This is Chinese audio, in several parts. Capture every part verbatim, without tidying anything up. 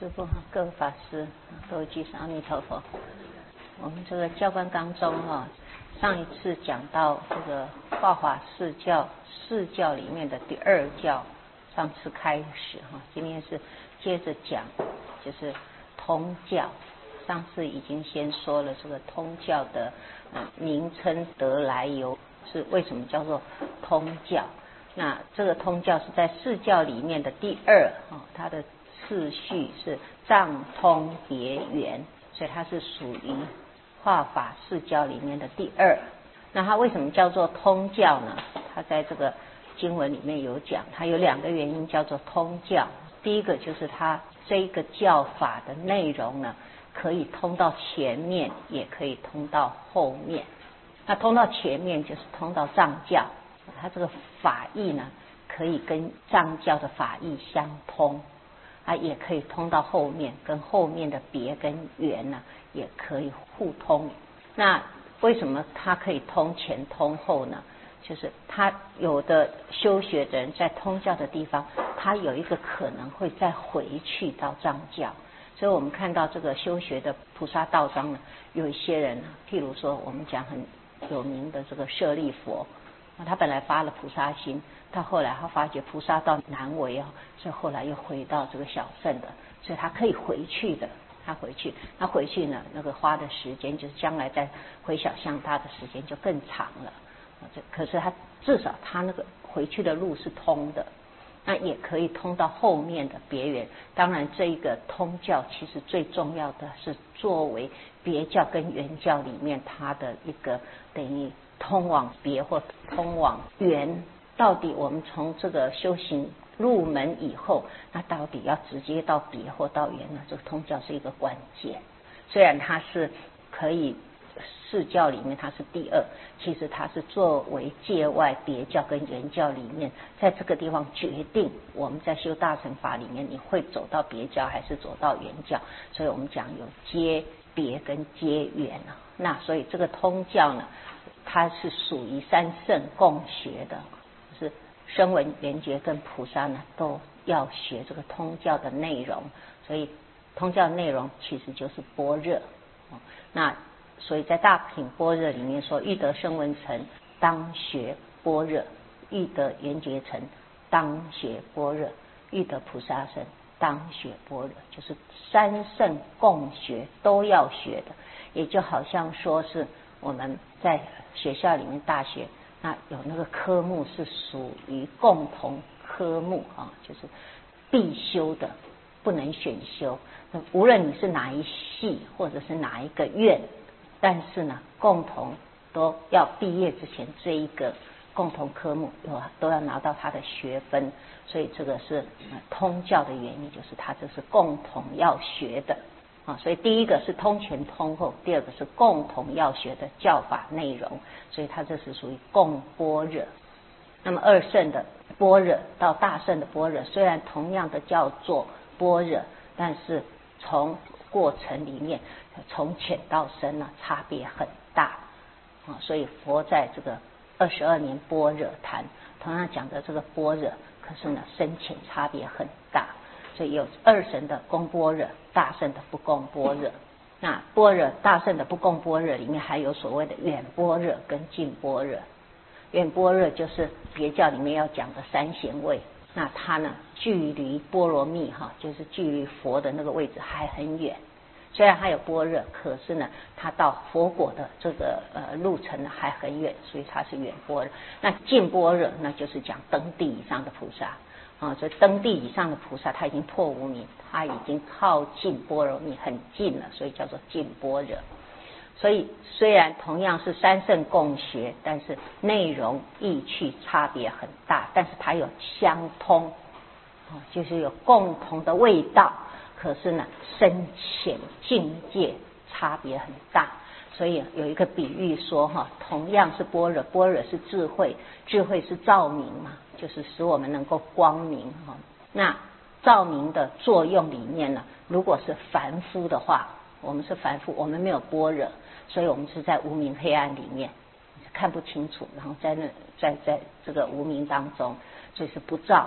师父、各位法师、各位居士，阿弥陀佛。我们这个教官纲中哈，上一次讲到这个化法四教，四教里面的第二教，上次开始哈，今天是接着讲，就是通教。上次已经先说了这个通教的呃名称得来由，是为什么叫做通教？那这个通教是在四教里面的第二啊，它的次序是藏通别圆，所以它是属于化法四教里面的第二。那它为什么叫做通教呢？它在这个经文里面有讲，它有两个原因叫做通教。第一个就是它这个教法的内容呢，可以通到前面，也可以通到后面。那通到前面就是通到藏教，它这个法义呢，可以跟藏教的法义相通，啊，也可以通到后面，跟后面的别跟圆呢，也可以互通。那为什么它可以通前通后呢？就是他有的修学的人在通教的地方，他有一个可能会再回去到藏教。所以我们看到这个修学的菩萨道章呢，有一些人，譬如说我们讲很有名的这个舍利佛，他本来发了菩萨心，到后来他发觉菩萨道难为啊，所以后来又回到这个小乘的，所以他可以回去的。他回去，他回去呢，那个花的时间就是将来再回小向他的时间就更长了。这可是他至少他那个回去的路是通的，那也可以通到后面的别圆。当然，这一个通教其实最重要的是作为别教跟原教里面它的一个等于通往别或通往圆。到底我们从这个修行入门以后，那到底要直接到别或到圆呢？这个通教是一个关键。虽然它是可以四教里面它是第二，其实它是作为界外别教跟原教里面，在这个地方决定我们在修大乘法里面，你会走到别教还是走到原教。所以我们讲有接别跟接原啊。那所以这个通教呢，它是属于三圣共学的，就是声闻缘觉跟菩萨呢都要学这个通教的内容。所以通教内容其实就是般若。那所以在大品般若里面说，欲得声闻乘当学般若，欲得缘觉乘当学般若，欲得菩萨乘当学般若，就是三圣共学都要学的。也就好像说是我们在学校里面大学，那有那个科目是属于共同科目啊，就是必修的，不能选修。无论你是哪一系或者是哪一个院，但是呢，共同都要毕业之前这一个共同科目都要拿到他的学分。所以这个是通教的原因，就是它这是共同要学的啊。所以第一个是通前通后，第二个是共同要学的教法内容，所以它这是属于共般若。那么二圣的般若到大圣的般若，虽然同样的叫做般若，但是从过程里面从浅到深呢、啊、差别很大啊。所以佛在这个二十二年般若谈，同样讲的这个般若，可是呢深浅差别很大。所以有二圣的共般若，大圣的不共般若。那般若大圣的不共般若里面还有所谓的远般若跟近般若。远般若就是别教里面要讲的三贤位，那它呢距离波罗蜜哈，就是距离佛的那个位置还很远。虽然它有般若，可是呢它到佛果的这个呃路程呢还很远，所以它是远般若。那近般若那就是讲登地以上的菩萨啊，所以登地以上的菩萨他已经破无明，他已经靠近般若蜜很近了，所以叫做近般若。所以虽然同样是三圣共学，但是内容意趣差别很大，但是它有相通，就是有共同的味道，可是呢深浅境界差别很大。所以有一个比喻说哈，同样是般若，般若是智慧，智慧是照明嘛，就是使我们能够光明哈。那照明的作用里面呢，如果是凡夫的话，我们是凡夫，我们没有般若，所以我们是在无明黑暗里面看不清楚，然后在那在在这个无明当中，所以是不照。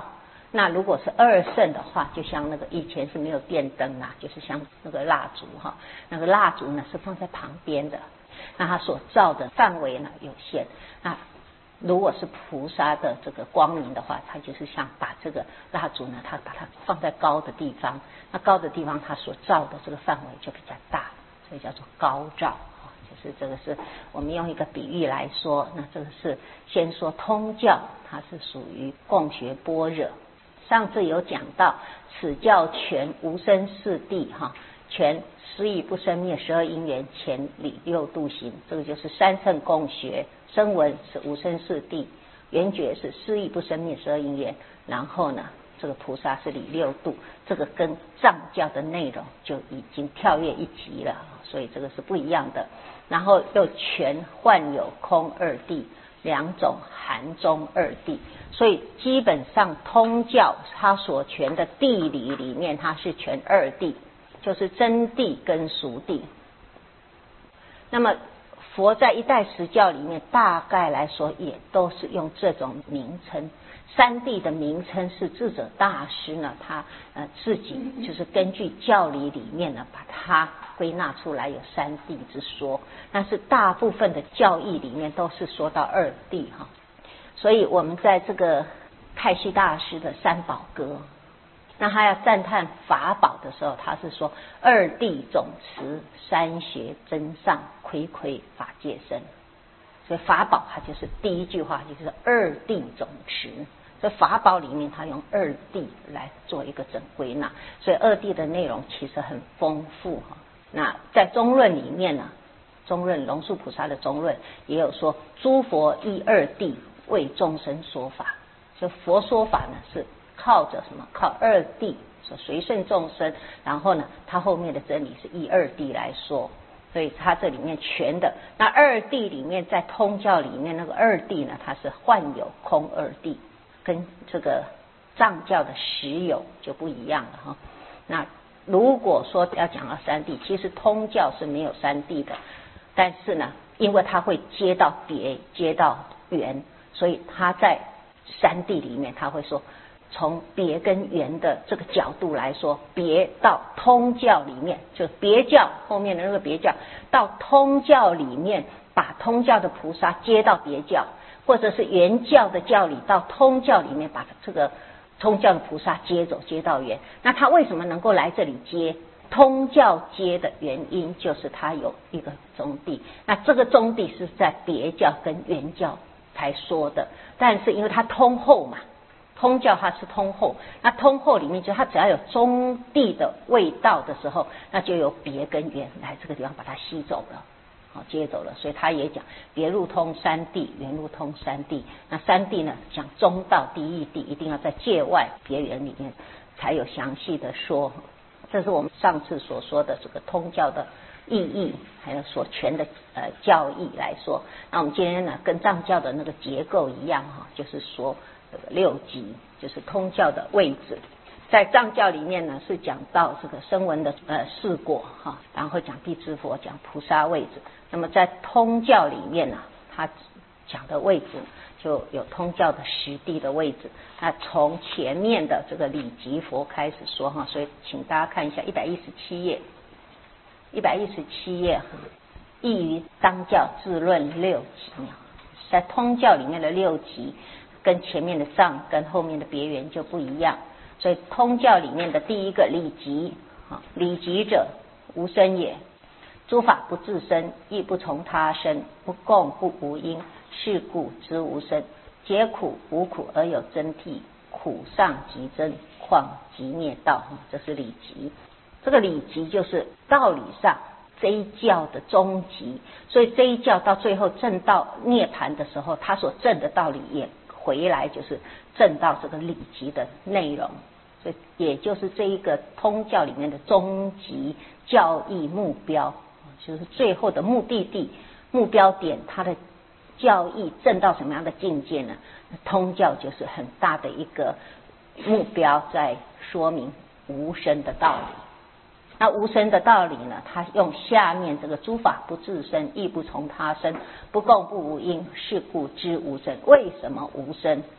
那如果是二圣的话，就像那个以前是没有电灯啦，就是像那个蜡烛哈，那个蜡烛呢是放在旁边的，那它所照的范围呢有限。那如果是菩萨的这个光明的话，它就是像把这个蜡烛呢，它把它放在高的地方，那高的地方它所照的这个范围就比较大，所以叫做高照。就是这个是我们用一个比喻来说，那这个是先说通教，它是属于共学般若。上次有讲到此教全无生四谛哈，全思义不生灭十二因缘前理六度行，这个就是三乘共学。声闻是无生四谛，缘觉是思义不生灭十二因缘，然后呢这个菩萨是理六度，这个跟藏教的内容就已经跳跃一级了，所以这个是不一样的。然后又全幻有空二谛，两种含中二谛，所以基本上通教它所全的谛理里面，它是全二谛，就是真谛跟俗谛。那么佛在一代十教里面，大概来说也都是用这种名称。三谛的名称是智者大师呢，他呃自己就是根据教理里面呢，把它归纳出来有三谛之说。但是大部分的教义里面都是说到二谛哈。所以我们在这个太虚大师的三宝歌，那他要赞叹法宝的时候，他是说二谛总持，三学真上，睽睽法界身。所以法宝它就是第一句话，就是二谛总持。所以法宝里面，它用二谛来做一个整归纳，所以二谛的内容其实很丰富哈。那在中论里面呢，中论龙树菩萨的中论也有说，诸佛依二谛为众生说法。所以佛说法呢是靠着什么？靠二谛，所随顺众生，然后呢，它后面的真理是依二谛来说。所以它这里面全的那二谛里面，在通教里面那个二谛呢，它是幻有空二谛，跟这个藏教的实有就不一样了哈。那如果说要讲到三谛，其实通教是没有三谛的，但是呢，因为它会接到别，接到缘，所以它在三谛里面，它会说从别跟缘的这个角度来说，别到通教里面，就别教后面的那个别教到通教里面，把通教的菩萨接到别教，或者是原教的教理到通教里面，把这个通教的菩萨接走，接到原。那他为什么能够来这里接？通教接的原因就是他有一个宗谛，那这个宗谛是在别教跟原教才说的，但是因为他通后嘛，通教它是通后，那通后里面就它只要有中谛的味道的时候，那就有别跟缘来这个地方把它吸走了，好接走了。所以他也讲别入通三谛，缘入通三谛。那三谛呢，讲中道第一谛，一定要在界外别缘里面才有详细的说。这是我们上次所说的这个通教的意义，还有所全的呃教义来说。那我们今天呢，跟藏教的那个结构一样哈，就是说这个六级就是通教的位置。在藏教里面呢，是讲到这个声闻的呃四果哈，然后讲地支佛，讲菩萨位置。那么在通教里面呢，它讲的位置就有通教的实地的位置。那从前面的这个理即佛开始说哈，所以请大家看一下一百一十七页，一百一十七页，异于当教自论六级，在通教里面的六级跟前面的藏跟后面的别缘就不一样。所以通教里面的第一个理即，理即者无生也，诸法不自生，亦不从他生，不共不无因，是故知无生。皆苦无苦而有真谛，苦上即真，况即灭道。这是理即。这个理即就是道理上这一教的终极，所以这一教到最后证到涅槃的时候，他所证的道理也回来就是证到这个理即的内容。所以也就是这一个通教里面的终极教义目标，就是最后的目的地目标点，它的教义证到什么样的境界呢？通教就是很大的一个目标，在说明无生的道理。那无生的道理呢，他用下面这个诸法不自生，亦不从他生，不共不无因，是故知无生。为什么无生？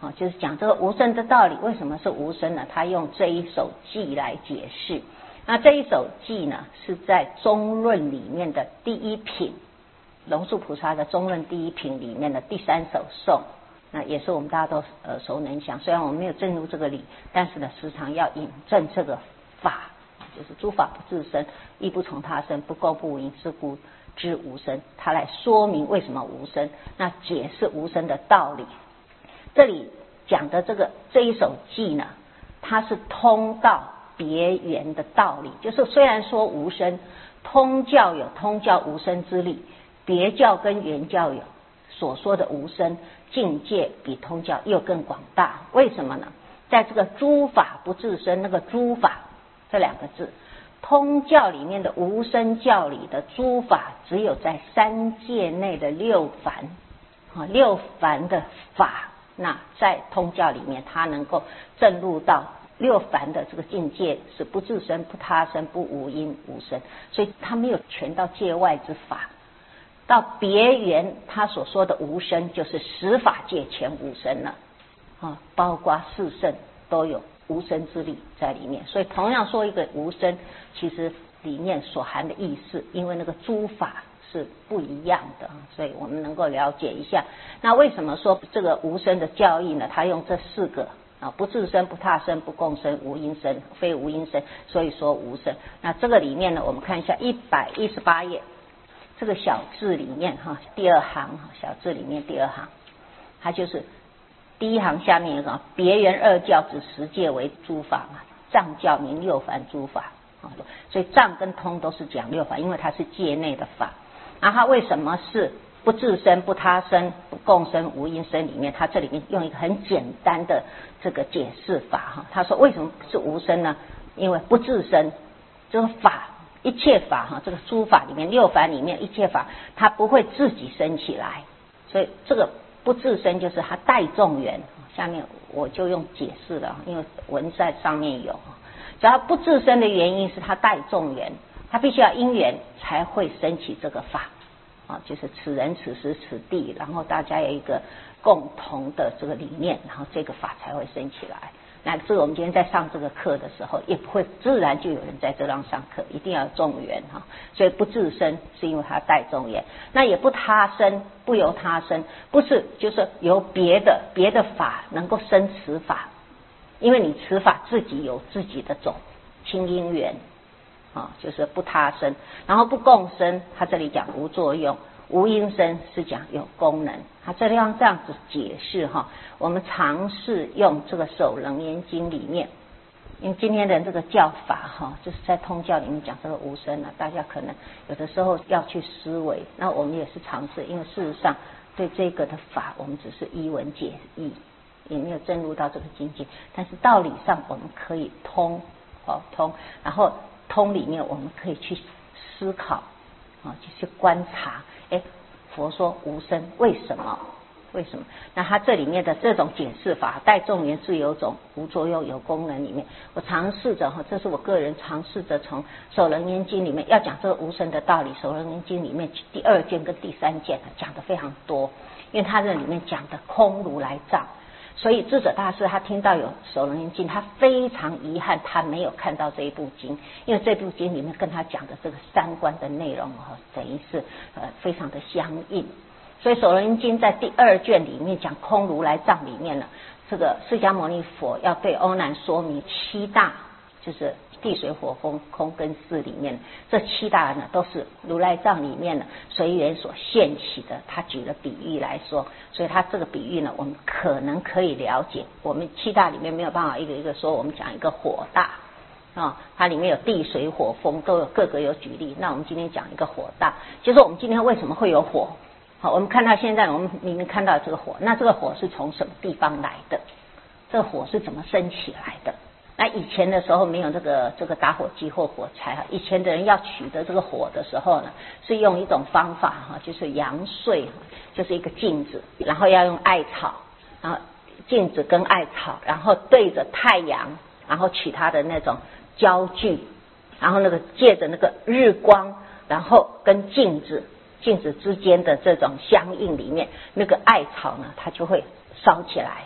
啊，就是讲这个无声的道理。为什么是无声呢？他用这一首偈来解释。那这一首偈呢，是在中论里面的第一品，龙树菩萨的中论第一品里面的第三首颂。那也是我们大家都耳熟能详。虽然我们没有证入这个理，但是呢，时常要引证这个法，就是诸法不自生，亦不从他生，不垢不无因，是故知无生。它来说明为什么无生，那解释无生的道理。这里讲的这个这一首偈呢，它是通道别圆的道理，就是虽然说无生，通教有通教无生之理，别教跟圆教有所说的无生境界比通教又更广大。为什么呢？在这个诸法不自生，那个诸法这两个字，通教里面的无生教里的诸法，只有在三界内的六凡啊，六凡的法，那在通教里面，它能够证入到六凡的这个境界，是不自生、不他生、不无因无生，所以它没有全到界外之法。到别圆，他所说的无生，就是十法界全无生了啊，包括四圣都有无生之力在里面。所以同样说一个无生，其实里面所含的意思，因为那个诸法是不一样的，所以我们能够了解一下。那为什么说这个无生的教义呢？他用这四个啊，不自生、不他生、不共生、无因生，非无因生，所以说无生。那这个里面呢，我们看一下一百一十八页。这个小字里面哈，第二行小字里面第二行，它就是第一行下面有个别圆二教，指十界为诸法嘛，藏教名六凡诸法啊，所以藏跟通都是讲六法，因为它是界内的法。那它为什么是不自生、不他生、不共生、无因生？里面它这里面用一个很简单的这个解释法哈，他说为什么是无生呢？因为不自生，这个法。一切法哈，这个诸法里面六凡里面一切法，它不会自己生起来，所以这个不自生就是它带众缘。下面我就用解释了，因为文在上面有，只要不自生的原因是它带众缘，它必须要因缘才会升起这个法啊，就是此人此时此地，然后大家有一个共同的这个理念，然后这个法才会升起来。那这个我们今天在上这个课的时候，也不会自然就有人在这上上课，一定要有众缘哈。所以不自生是因为它带众缘，那也不他生，不由他生，不是就是由别的别的法能够生此法，因为你此法自己有自己的种亲因缘啊，就是不他生，然后不共生，它这里讲无作用。无因生是讲有功能，他这里要这样子解释哈。我们尝试用这个《首楞严经》里面，因为今天的这个教法哈，就是在通教里面讲这个无生啊，大家可能有的时候要去思维。那我们也是尝试，因为事实上对这个的法，我们只是依文解义，也没有深入到这个境界。但是道理上我们可以通哦通，然后通里面我们可以去思考啊，去观察。哎，佛说无生，为什么？为什么？那他这里面的这种解释法，带众缘是有种无作用有功能里面，我尝试着哈，这是我个人尝试着从《首楞严经》里面要讲这个无生的道理，《首楞严经》里面第二卷跟第三卷讲的非常多，因为它这里面讲的空如来藏。所以智者大师他听到有《首楞严经》，他非常遗憾他没有看到这一部经，因为这部经里面跟他讲的这个三观的内容哈，等于是呃非常的相应。所以《首楞严经》在第二卷里面讲空如来藏里面呢，这个释迦牟尼佛要对欧难说明七大，就是地水火风空跟四里面，这七大呢都是如来藏里面呢随缘所现起的。他举了比喻来说，所以他这个比喻呢，我们可能可以了解。我们七大里面没有办法一个一个说，我们讲一个火大啊，它里面有地水火风都有各个有举例。那我们今天讲一个火大，就是我们今天为什么会有火？好，我们看到现在我们明明看到这个火，那这个火是从什么地方来的？这个火是怎么升起来的？那以前的时候没有这个这个打火机或火柴哈，以前的人要取得这个火的时候呢，是用一种方法哈，就是阳燧，就是一个镜子，然后要用艾草，然后镜子跟艾草，然后对着太阳，然后取它的那种焦距，然后那个借着那个日光，然后跟镜子镜子之间的这种相应里面，那个艾草呢，它就会烧起来。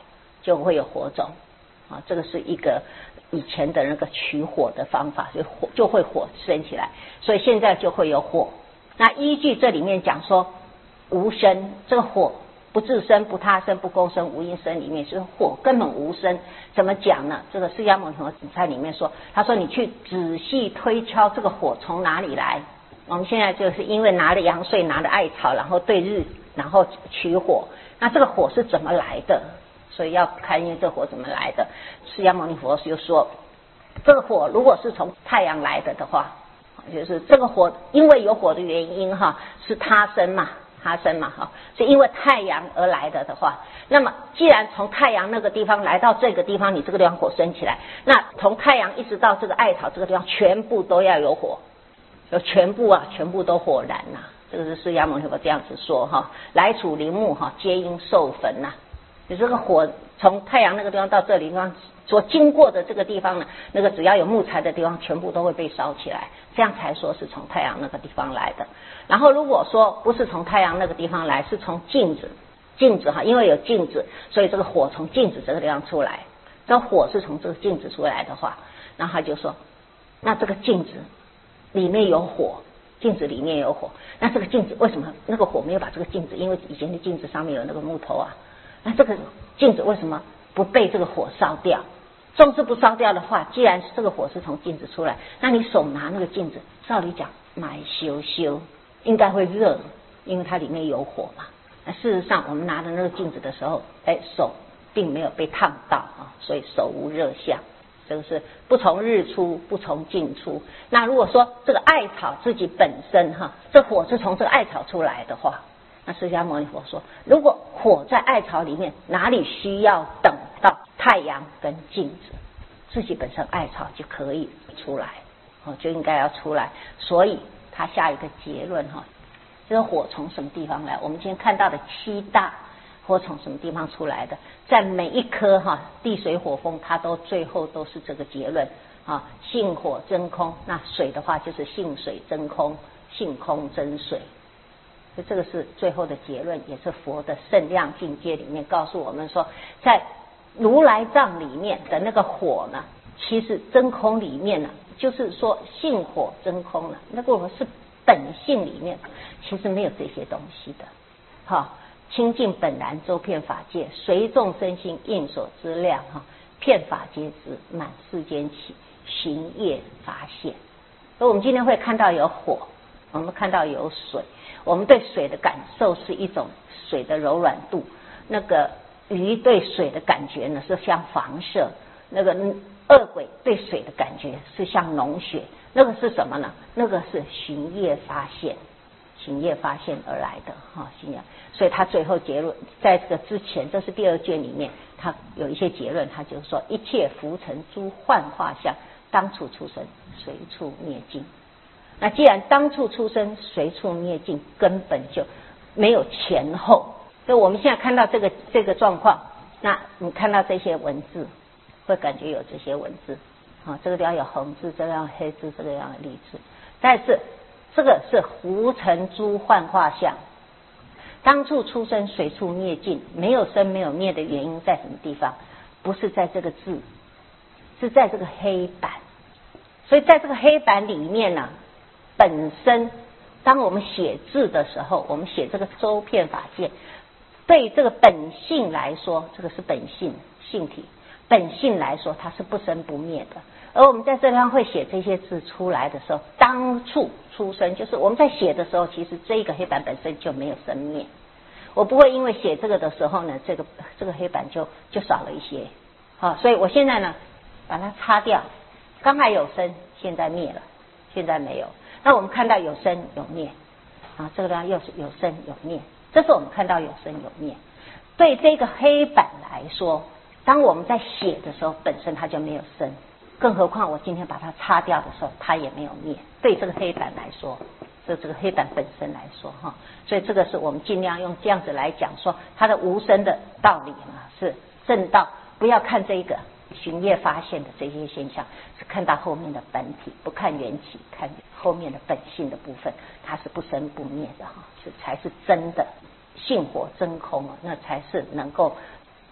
就会有火种啊，这个是一个以前的那个取火的方法，所以火就会火生起来，所以现在就会有火。那依据这里面讲说无生，这个火不自生不他生不共生无因生里面是火根本无生，怎么讲呢？这个释迦牟尼佛在里面说，他说你去仔细推敲这个火从哪里来。我们现在就是因为拿了阳穗拿了艾草然后对日然后取火，那这个火是怎么来的？所以要看因为这火怎么来的。释迦牟尼佛就说这个火如果是从太阳来的的话，就是这个火因为有火的原因哈，是他生嘛他生嘛哈，是因为太阳而来的的话，那么既然从太阳那个地方来到这个地方，你这个地方火生起来，那从太阳一直到这个艾草这个地方全部都要有火，有全部啊全部都火燃呐、啊，这个是释迦牟尼佛这样子说哈，来处陵墓哈，皆应受焚呐、啊。你这个火从太阳那个地方到这里地方所经过的这个地方呢，那个只要有木材的地方全部都会被烧起来，这样才说是从太阳那个地方来的。然后如果说不是从太阳那个地方来，是从镜子镜子哈，因为有镜子，所以这个火从镜子这个地方出来，这火是从这个镜子出来的话，然后他就说那这个镜子里面有火，镜子里面有火，那这个镜子为什么那个火没有把这个镜子，因为以前的镜子上面有那个木头啊，那这个镜子为什么不被这个火烧掉？纵是不烧掉的话，既然这个火是从镜子出来，那你手拿那个镜子，照理讲买羞羞应该会热，因为它里面有火嘛。那事实上我们拿的那个镜子的时候，哎，手并没有被烫到啊，所以手无热相。这个是不从日出不从镜出。那如果说这个艾草自己本身哈，这火是从这个艾草出来的话，那释迦牟尼佛说，如果火在艾草里面，哪里需要等到太阳跟镜子，自己本身艾草就可以出来，哦，就应该要出来。所以他下一个结论哈，这个火从什么地方来？我们今天看到的七大火从什么地方出来的？在每一颗哈地水火风，它都最后都是这个结论啊，性火真空。那水的话就是性水真空，性空真水。所以这个是最后的结论，也是佛的圣量境界里面告诉我们说，在如来藏里面的那个火呢，其实真空里面呢，就是说性火真空了，那个火是本性里面其实没有这些东西的。好，清净本然周遍法界，随众生心应所知量哈，遍法皆知，满世间起，行业发现。所以我们今天会看到有火，我们看到有水，我们对水的感受是一种水的柔软度，那个鱼对水的感觉呢是像房舍，那个恶鬼对水的感觉是像脓血，那个是什么呢？那个是循业发现，循业发现而来的哈，信仰。所以他最后结论，在这个之前，这是第二卷里面，他有一些结论，他就说一切浮尘诸幻化相，当处出生，随处灭尽。那既然当处出生，随处灭尽，根本就没有前后。所以我们现在看到这个这个状况，那你看到这些文字，会感觉有这些文字啊，这个地方有红字，这个地方黑字，这个地方有绿字。但是这个是浮尘诸幻化相，当处出生，随处灭尽。没有生没有灭的原因在什么地方？不是在这个字，是在这个黑板。所以在这个黑板里面呢，本身当我们写字的时候，我们写这个周遍法界，对这个本性来说，这个是本性性体，本性来说它是不生不灭的。而我们在这地方会写这些字出来的时候，当处出生，就是我们在写的时候，其实这个黑板本身就没有生灭。我不会因为写这个的时候呢，这个这个黑板就就少了一些，好，所以我现在呢把它擦掉。刚才有生，现在灭了，现在没有。那我们看到有生有灭啊，这个地方又是有生有灭，这是我们看到有生有灭。对这个黑板来说，当我们在写的时候，本身它就没有生，更何况我今天把它擦掉的时候，它也没有灭。对这个黑板来说，这这个黑板本身来说哈，所以这个是我们尽量用这样子来讲说它的无生的道理嘛，是正道。不要看这个循业发现的这些现象，是看到后面的本体，不看缘起，看后面的本性的部分，它是不生不灭的哈，是才是真的性火真空啊，那才是能够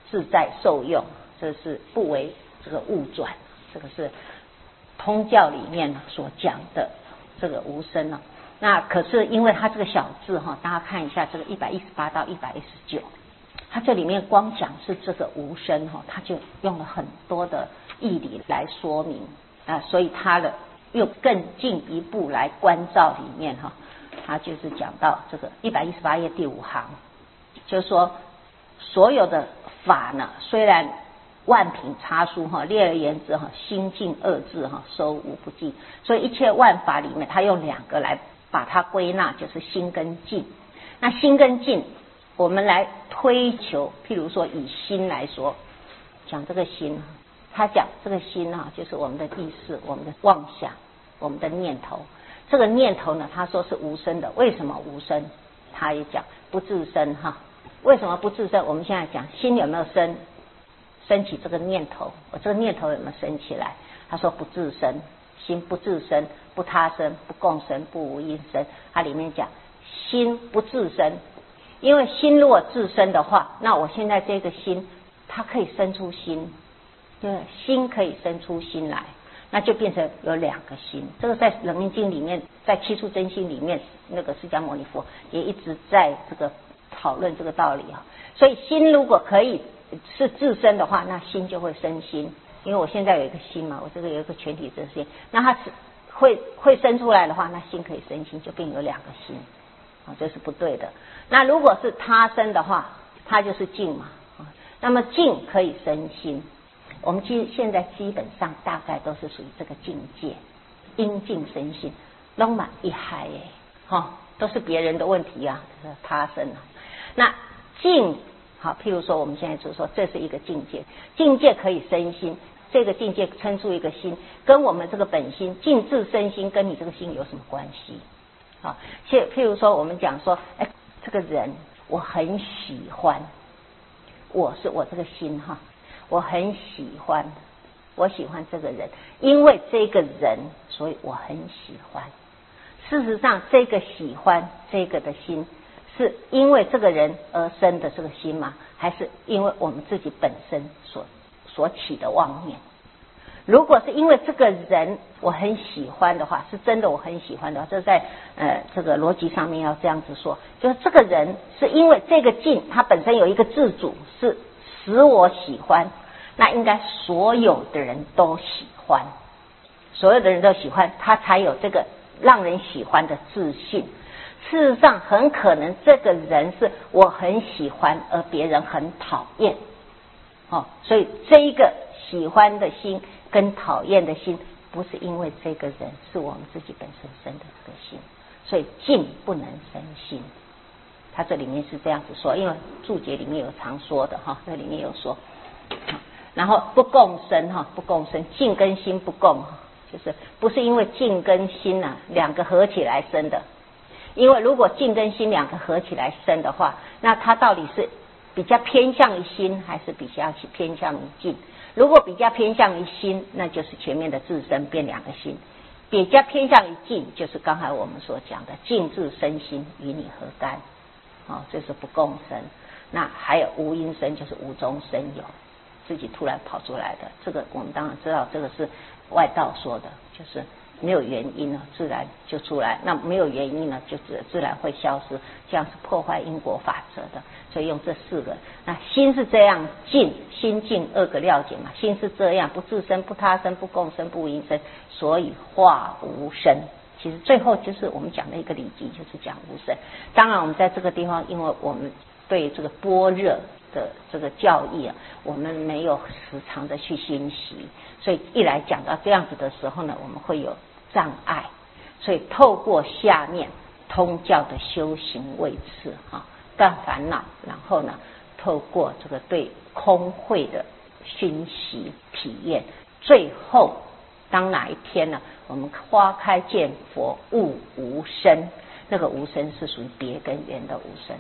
自在受用，这是不为这个物转，这个是通教里面所讲的这个无声呢。那可是因为它这个小字哈，大家看一下这个一百一十八到一百一十九，它这里面光讲是这个无声哈，它就用了很多的义理来说明啊，所以它的又更进一步来关照里面哈，它就是讲到这个一百一十八页第五行，就是说所有的法呢，虽然万品差殊哈，列而言之哈，心净二字哈，收无不尽，所以一切万法里面，它用两个来把它归纳，就是心跟净。那心跟净，我们来推求，譬如说以心来说，讲这个心，他讲这个心啊，就是我们的意识、我们的妄想、我们的念头。这个念头呢，他说是无声的，为什么无声？他也讲不自生哈。为什么不自生？我们现在讲心有没有生？升起这个念头，我这个念头有没有升起来？他说不自生，心不自生，不他生，不共生，不无因生。它里面讲心不自生，因为心如果自生的话，那我现在这个心它可以生出心，对，心可以生出心来，那就变成有两个心。这个在《楞严经》里面，在《七处真心》里面，那个释迦牟尼佛也一直在这个讨论这个道理啊。所以心如果可以是自身的话，那心就会生心，因为我现在有一个心嘛，我这个有一个全体之心，那它是会会生出来的话，那心可以生心，就变有两个心啊，这是不对的。那如果是他生的话，它就是净嘛啊，那么净可以生心，我们基现在基本上大概都是属于这个境界，因净生心，拢嘛一海哎，哈，都是别人的问题啊，这是他生啊。那净好，譬如说我们现在就说这是一个境界，境界可以生心，这个境界称出一个心，跟我们这个本心净自生心，跟你这个心有什么关系？好，譬譬如说我们讲说，哎，这个人我很喜欢，我是我这个心哈，我很喜欢，我喜欢这个人，因为这个人，所以我很喜欢。事实上，这个喜欢这个的心，是因为这个人而生的这个心吗？还是因为我们自己本身所所起的妄念？如果是因为这个人我很喜欢的话，是真的我很喜欢的话，这在呃这个逻辑上面要这样子说，就是这个人是因为这个境它本身有一个自主，是使我喜欢，那应该所有的人都喜欢，所有的人都喜欢，他才有这个让人喜欢的自信。事实上很可能这个人是我很喜欢而别人很讨厌哦，所以这一个喜欢的心跟讨厌的心不是因为这个人，是我们自己本身生的这个心，所以净不能生心。他这里面是这样子说，因为注解里面有常说的哈，这里面有说，然后不共生哈，不共生，净跟心不共，就是不是因为净跟心啊两个合起来生的。因为如果净跟心两个合起来生的话，那它到底是比较偏向于心，还是比较偏向于净？如果比较偏向于心，那就是前面的自身变两个心；比较偏向于净，就是刚才我们所讲的净自生心，与你何干？哦，这是不共生。那还有无因生，就是无中生有，自己突然跑出来的。这个我们当然知道，这个是外道说的，就是没有原因呢，自然就出来；那没有原因呢，就自自然会消失，这样是破坏因果法则的。所以用这四个，那心是这样净，心净二个了解嘛，心是这样，不自生，不他生，不共生，不无因生，所以化无生。其实最后就是我们讲的一个理记，就是讲无生。当然我们在这个地方，因为我们对这个般若的这个教义啊，我们没有时常的去熏习，所以一来讲到这样子的时候呢，我们会有障碍。所以透过下面通教的修行位次哈，断烦恼，然后呢，透过这个对空慧的熏习体验，最后当哪一天呢，我们花开见佛悟无生，那个无生是属于别根缘的无生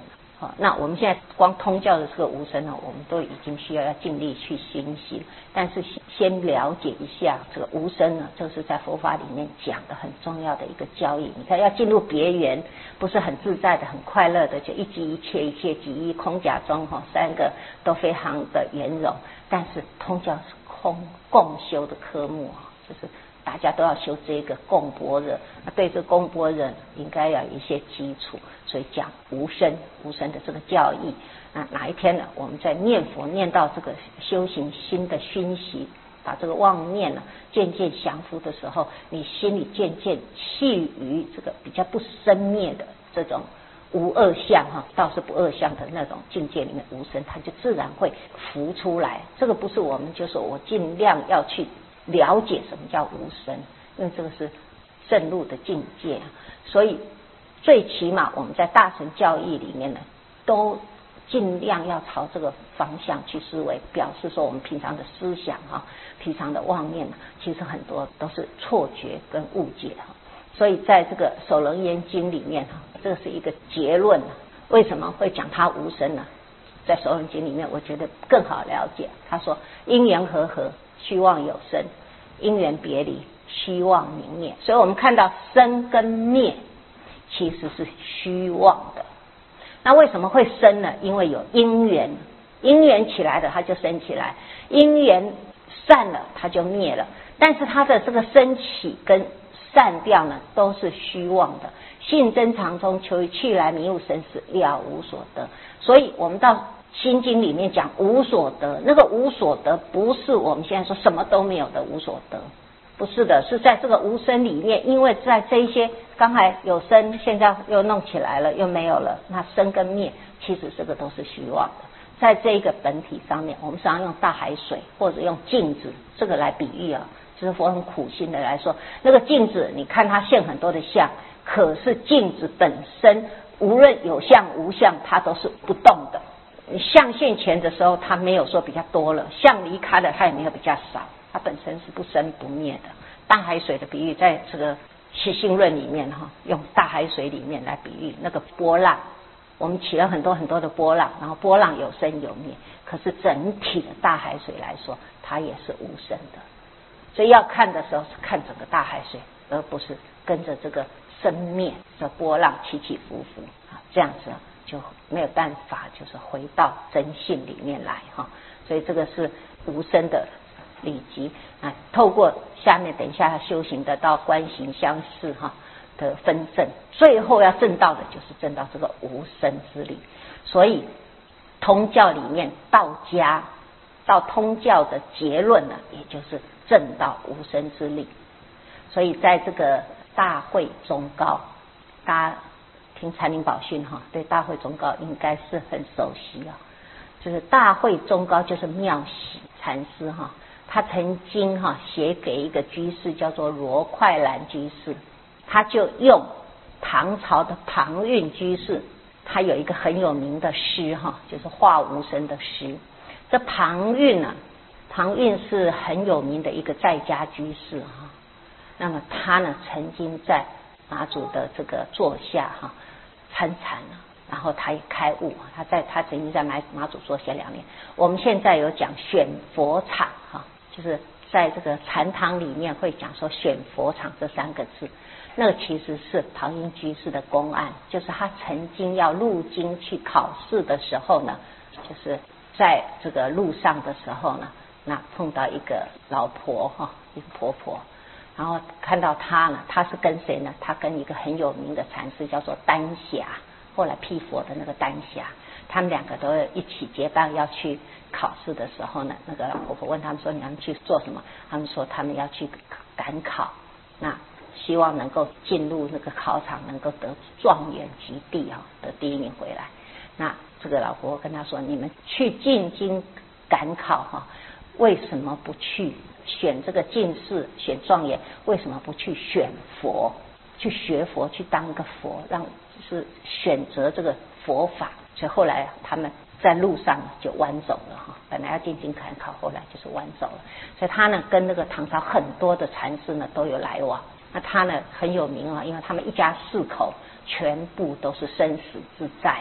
好，那我们现在光通教的这个无声呢，我们都已经需要要尽力去熏习，但是先了解一下这个无声呢，这是在佛法里面讲的很重要的一个教义。你看要进入别圆，不是很自在的、很快乐的，就一即一切，一切即一，空假中哈，三个都非常的圆融。但是通教是空共修的科目啊，就是大家都要修这个共般若，对这共般若应该要有一些基础，所以讲无声无声的这个教义。那哪一天呢，我们在念佛念到这个修行心的熏习，把这个妄念呢渐渐降服的时候，你心里渐渐弃于这个比较不生灭的这种无二相哈，倒是不二相的那种境界里面无声，它就自然会浮出来。这个不是我们就说我尽量要去了解什么叫无声，因为这个是正入的境界，所以最起码我们在大乘教义里面呢，都尽量要朝这个方向去思维，表示说我们平常的思想哈，平常的妄念其实很多都是错觉跟误解哈。所以在这个《首楞严经》里面哈，这个是一个结论。为什么会讲它无声呢？在《首楞严经》里面，我觉得更好了解。他说：因缘和合，虚妄有生；因缘别离，虚妄明灭。所以我们看到生跟灭其实是虚妄的。那为什么会生呢？因为有因缘，因缘起来了它就生起来，因缘散了它就灭了。但是它的这个升起跟散掉呢，都是虚妄的。性真常中，求于去来迷悟生死，了无所得。所以我们到心经里面讲无所得，那个无所得不是我们现在说什么都没有的无所得，不是的，是在这个无生里面，因为在这一些刚才有生，现在又弄起来了，又没有了，那生跟灭其实这个都是虚妄的。在这个本体上面，我们常常用大海水或者用镜子这个来比喻啊，就是佛很苦心的来说，那个镜子你看它现很多的相，可是镜子本身无论有相无相，它都是不动的。相现前的时候，它没有说比较多了；相离开了，它也没有比较少。它本身是不生不灭的。大海水的比喻，在这个《起信论》里面哈，用大海水里面来比喻那个波浪。我们起了很多很多的波浪，然后波浪有生有灭，可是整体的大海水来说，它也是无生的。所以要看的时候是看整个大海水，而不是跟着这个生灭的波浪起起伏伏啊，这样子就没有办法，就是回到真性里面来哈。所以这个是无生的理即啊，透过下面等一下修行的到观行相似哈的分证，最后要证到的就是证到这个无生之理。所以通教里面道家到通教的结论呢，也就是证到无生之理。所以在这个大会中高，大家听禅林宝训哈，对大会中高应该是很熟悉啊。就是大会中高就是妙喜禅师哈，他曾经哈写给一个居士叫做罗快兰居士，他就用唐朝的庞蕴居士，他有一个很有名的诗哈，就是化无生的诗。这庞蕴啊，庞蕴是很有名的一个在家居士哈。那么他呢，曾经在马祖的这个座下哈参禅了，然后他也开悟，他在他曾经在马马祖坐下两年。我们现在有讲选佛场哈，就是在这个禅堂里面会讲说选佛场这三个字，那个其实是庞蕴居士的公案，就是他曾经要入京去考试的时候呢，就是在这个路上的时候呢，那碰到一个老婆哈，一个婆婆。然后看到他呢，他是跟谁呢？他跟一个很有名的禅师叫做丹霞，后来辟佛的那个丹霞，他们两个都一起结伴要去考试的时候呢，那个老婆婆问他们说：“你们去做什么？”他们说他们要去赶考，那希望能够进入那个考场，能够得状元及第啊，得第一名回来。那这个老婆婆跟他说：“你们去进京赶考哈，为什么不去？”选这个进士选状元，为什么不去选佛，去学佛，去当个佛，让是选择这个佛法？所以后来他们在路上就弯走了哈，本来要进京赶考，后来就是弯走了。所以他呢跟那个唐朝很多的禅师呢都有来往。那他呢很有名啊，因为他们一家四口全部都是生死自在，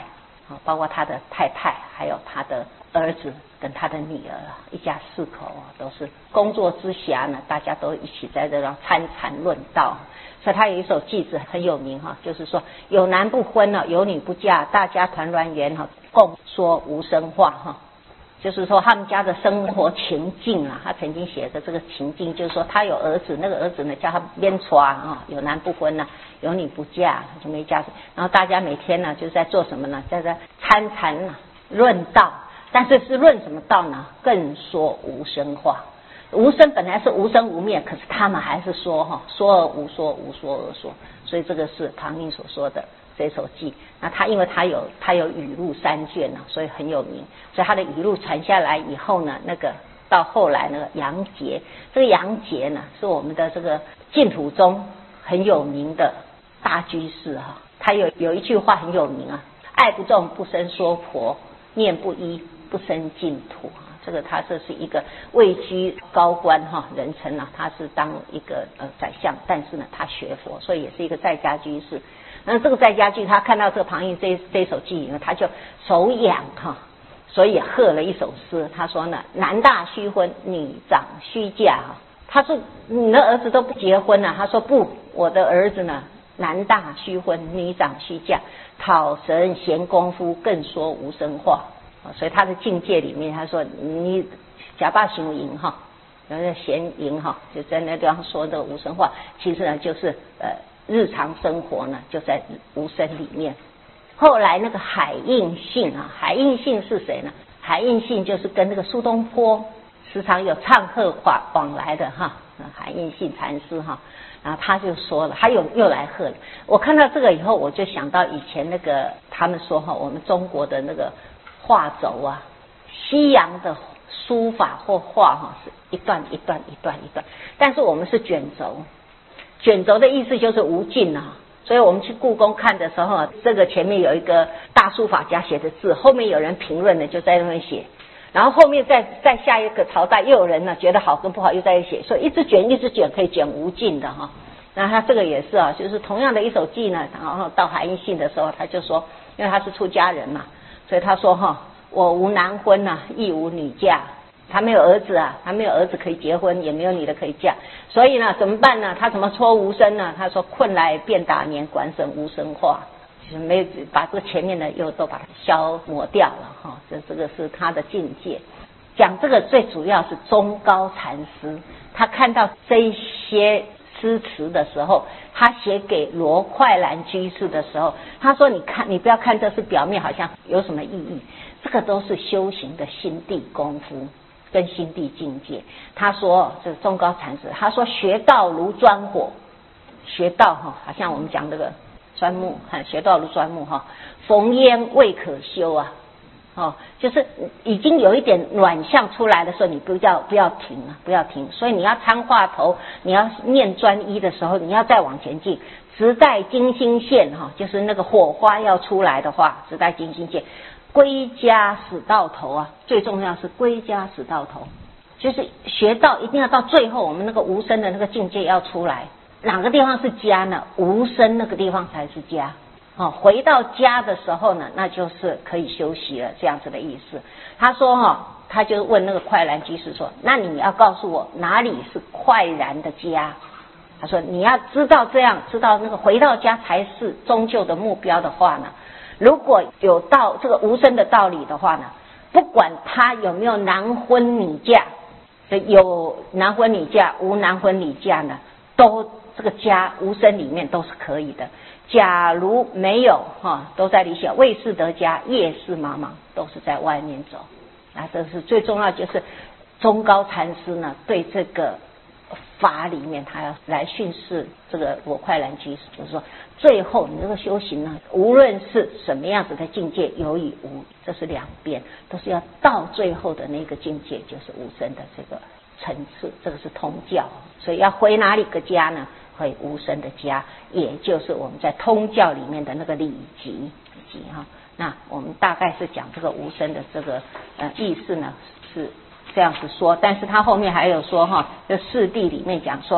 啊，包括他的太太，还有他的儿子跟他的女儿，一家四口啊，都是工作之暇呢，大家都一起在这上参禅论道。所以他有一首偈子很有名哈，就是说有男不婚了，有女不嫁，大家团团圆哈，共说无生话哈。就是说他们家的生活情境啊，他曾经写的这个情境，就是说他有儿子，那个儿子呢叫他边传啊，有男不婚呢，有女不嫁，就没嫁。然后大家每天呢就是在做什么呢？在这参禅呢论道，但是是论什么道呢？更说无生话。无声本来是无生无灭，可是他们还是说哈，说而无说，无说而说，所以这个是唐寅所说的这首偈。那他因为他有他有语录三卷呢，所以很有名。所以他的语录传下来以后呢，那个到后来那个杨杰，这个杨杰呢是我们的这个净土中很有名的大居士哈。他有有一句话很有名啊：爱不重不生说婆，念不依不生净土。这个他这是一个位居高官哈人称啊，他是当一个呃宰相，但是呢他学佛，所以也是一个在家居士。那这个在家居，他看到这个庞毅这这首偈呢，他就手痒哈，所以贺了一首诗。他说呢：男大须婚，女长须嫁哈。他说你的儿子都不结婚了，他说不，我的儿子呢男大须婚，女长须嫁，讨神闲功夫，更说无生话。所以他的境界里面，他说你假扮行淫哈，有点闲淫哈，就在那地方说的无声话，其实呢就是呃日常生活呢就在无声里面。后来那个海印信啊，海印信是谁呢？海印信就是跟那个苏东坡时常有唱和往来的哈，海印信禅师哈。然后他就说了，他又又来贺了。我看到这个以后，我就想到以前那个他们说哈，我们中国的那个画轴啊，西洋的书法或画哈是一段一段一段一段，但是我们是卷轴，卷轴的意思就是无尽啊。所以我们去故宫看的时候，这个前面有一个大书法家写的字，后面有人评论的就在那边写，然后后面再再下一个朝代又有人呢觉得好跟不好又在写，所以一直卷一直卷可以卷无尽的哈。那他这个也是啊，就是同样的一首偈呢，然后到海印信的时候，他就说，因为他是出家人嘛。所以他说哈，我无男婚呐，亦无女嫁，他没有儿子啊，他没有儿子可以结婚，也没有女的可以嫁，所以呢怎么办呢？他怎么说无声呢？他说困来便打年，管省无声话，就是没有把这个前面的又都把它消磨掉了哈。这这个是他的境界。讲这个最主要是中高禅师，他看到这些诗词的时候，他写给罗快兰居士的时候，他说你看你不要看这是表面好像有什么意义，这个都是修行的心地功夫跟心地境界。他说这是中高禅师，他说学道如钻火，学道哈好像我们讲这个钻木，学道如钻木哈，逢烟未可休啊。哦，就是已经有一点暖象出来的时候，你不要不要停啊，不要停。所以你要参话头，你要念专一的时候，你要再往前进。直待金星现哈，就是那个火花要出来的话，直待金星现，归家死到头啊。最重要是归家死到头，就是学到一定要到最后，我们那个无声的那个境界要出来。哪个地方是家呢？无声那个地方才是家。哦，回到家的时候呢，那就是可以休息了，这样子的意思。他说哈、哦，他就问那个快然居士说：“那你要告诉我哪里是快然的家？”他说：“你要知道这样，知道那个回到家才是终究的目标的话呢，如果有到这个无声的道理的话呢，不管他有没有男婚女嫁，有男婚女嫁，无男婚女嫁呢，都这个家无声里面都是可以的。”假如没有哈，都在里想为事得家，夜市茫茫，都是在外面走。啊，这是最重要，就是中高禅师呢，对这个法里面，他要来训示这个罗快兰居士，就是说，最后你这个修行呢，无论是什么样子的境界，有与无，这是两边，都是要到最后的那个境界，就是无声的这个层次，这个是通教。所以要回哪里个家呢？回无声的家，也就是我们在通教里面的那个礼仪礼仪哈。那我们大概是讲这个无声的这个呃意思呢，是这样子说。但是他后面还有说哈，就四谛里面讲说，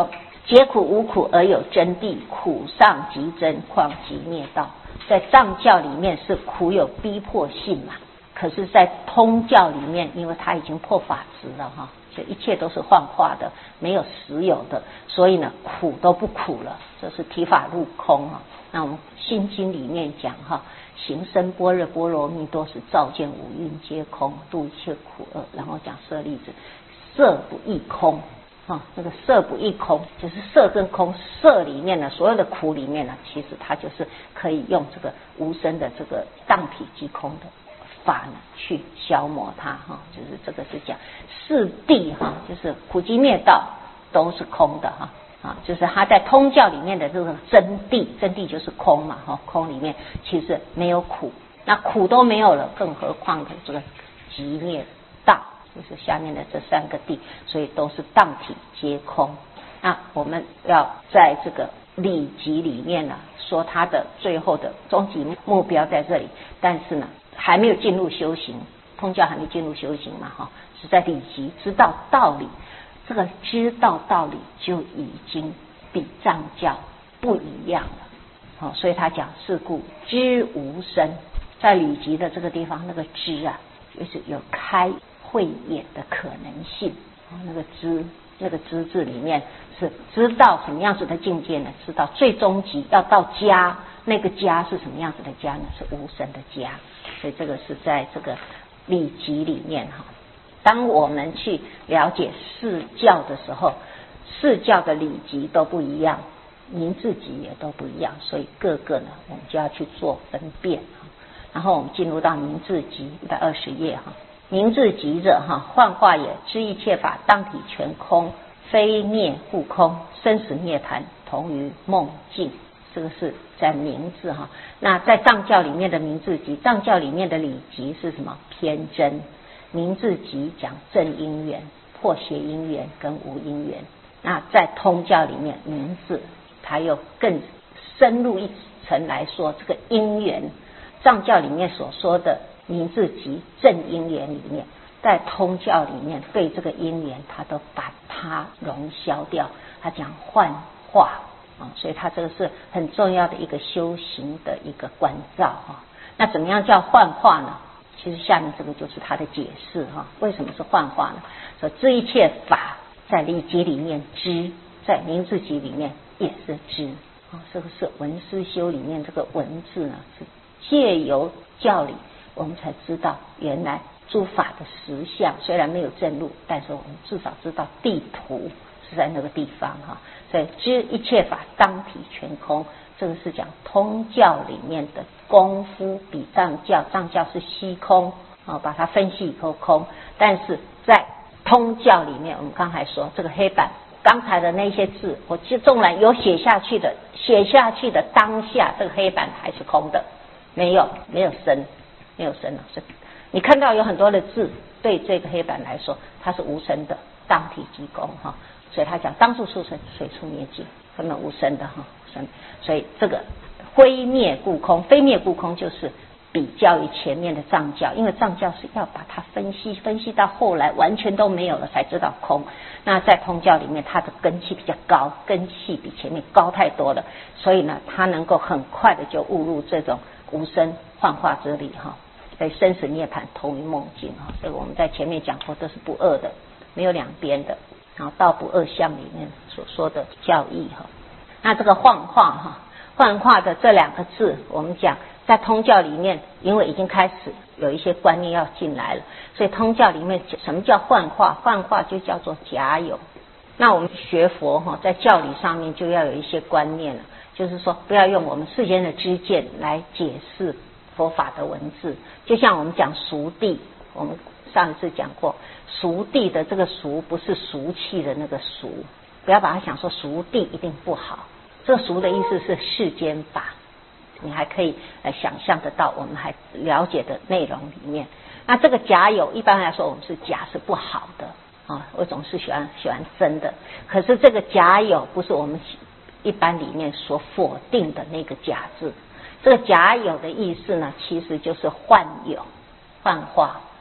皆苦无苦而有真谛，苦上极真，况即灭道。在藏教里面是苦有逼迫性嘛，可是在通教里面，因为它已经破法执了哈，就一切都是幻化的，没有实有的，所以呢苦都不苦了，这是体法入空哈。那我们心经里面讲哈，行深般若波罗蜜多时，照见五蕴皆空，度一切苦厄。然后讲舍利子，色不异空啊，那个色不异空，就是色跟空，色里面呢，所有的苦里面呢，其实它就是可以用这个无生的这个当体即空的法呢去消磨它哈，就是这个是讲四谛哈，就是苦集灭道都是空的哈啊，就是它在通教里面的这个真谛，真谛就是空嘛哈，空里面其实没有苦，那苦都没有了，更何况的这个集灭道。就是下面的这三个谛，所以都是当体皆空。那我们要在这个理集里面呢，说它的最后的终极目标在这里，但是呢还没有进入修行，通教还没进入修行嘛哈，是在理集知道道理，这个知道道理就已经比藏教不一样了。好，所以他讲是故知无生，在理集的这个地方，那个知啊，就是有开慧眼的可能性，那个知，那个知字里面是知道什么样子的境界呢？知道最终极要到家，那个家是什么样子的家呢？是无生的家。所以这个是在这个理集里面哈。当我们去了解四教的时候，四教的理集都不一样，名字集也都不一样，所以各个呢，我们就要去做分辨。然后我们进入到名字集一百二十页哈。名字集者哈，幻化也，知一切法当体全空，非灭不空，生死涅槃同于梦境。这个是在名字哈。那在藏教里面的名字集，藏教里面的理集是什么？偏真。名字集讲正因缘、破邪因缘跟无因缘。那在通教里面，名字它又更深入一层来说，这个因缘，藏教里面所说的名字集正因缘里面，在通教里面对这个因缘，他都把它融消掉，他讲幻化啊，所以他这个是很重要的一个修行的一个关照哈。那怎么样叫幻化呢？其实下面这个就是他的解释哈。为什么是幻化呢？说知一切法，在理集里面知，在名字集里面也是知啊。这个是文思修里面这个文字呢，是借由教理，我们才知道原来诸法的实相，虽然没有证入，但是我们至少知道地图是在那个地方哈。所以知一切法当体全空，这个是讲通教里面的功夫比藏教，藏教是虚空啊，把它分析以后空，但是在通教里面，我们刚才说这个黑板刚才的那些字，我纵然有写下去的，写下去的当下，这个黑板还是空的，没有没有生。没有生了，是你看到有很多的字，对这个黑板来说，它是无生的，当体即空哈。所以他讲当处出生，随处灭尽，根本无生的哈，生。所以这个非灭故空，非灭故空就是比较于前面的藏教，因为藏教是要把它分析分析到后来完全都没有了才知道空。那在通教里面，它的根气比较高，根气比前面高太多了，所以呢，它能够很快的就悟入这种无生幻化之理哈。所以生死涅槃同于梦境哈，这个我们在前面讲过，都是不二的，没有两边的。然后道不二相里面所说的教义哈，那这个幻化哈，幻化的这两个字，我们讲在通教里面，因为已经开始有一些观念要进来了，所以通教里面什么叫幻化？幻化就叫做假有。那我们学佛哈，在教理上面就要有一些观念了，就是说不要用我们世间的知见来解释佛法的文字，就像我们讲俗谛，我们上一次讲过，俗谛的这个俗不是俗气的那个俗，不要把它想说俗谛一定不好，这个俗的意思是世间法，你还可以来想象得到我们还了解的内容里面。那这个假有，一般来说我们是假是不好的啊，我总是喜欢喜欢真的，可是这个假有不是我们一般里面所否定的那个假字。这个假有的意思呢，其实就是幻有、幻化。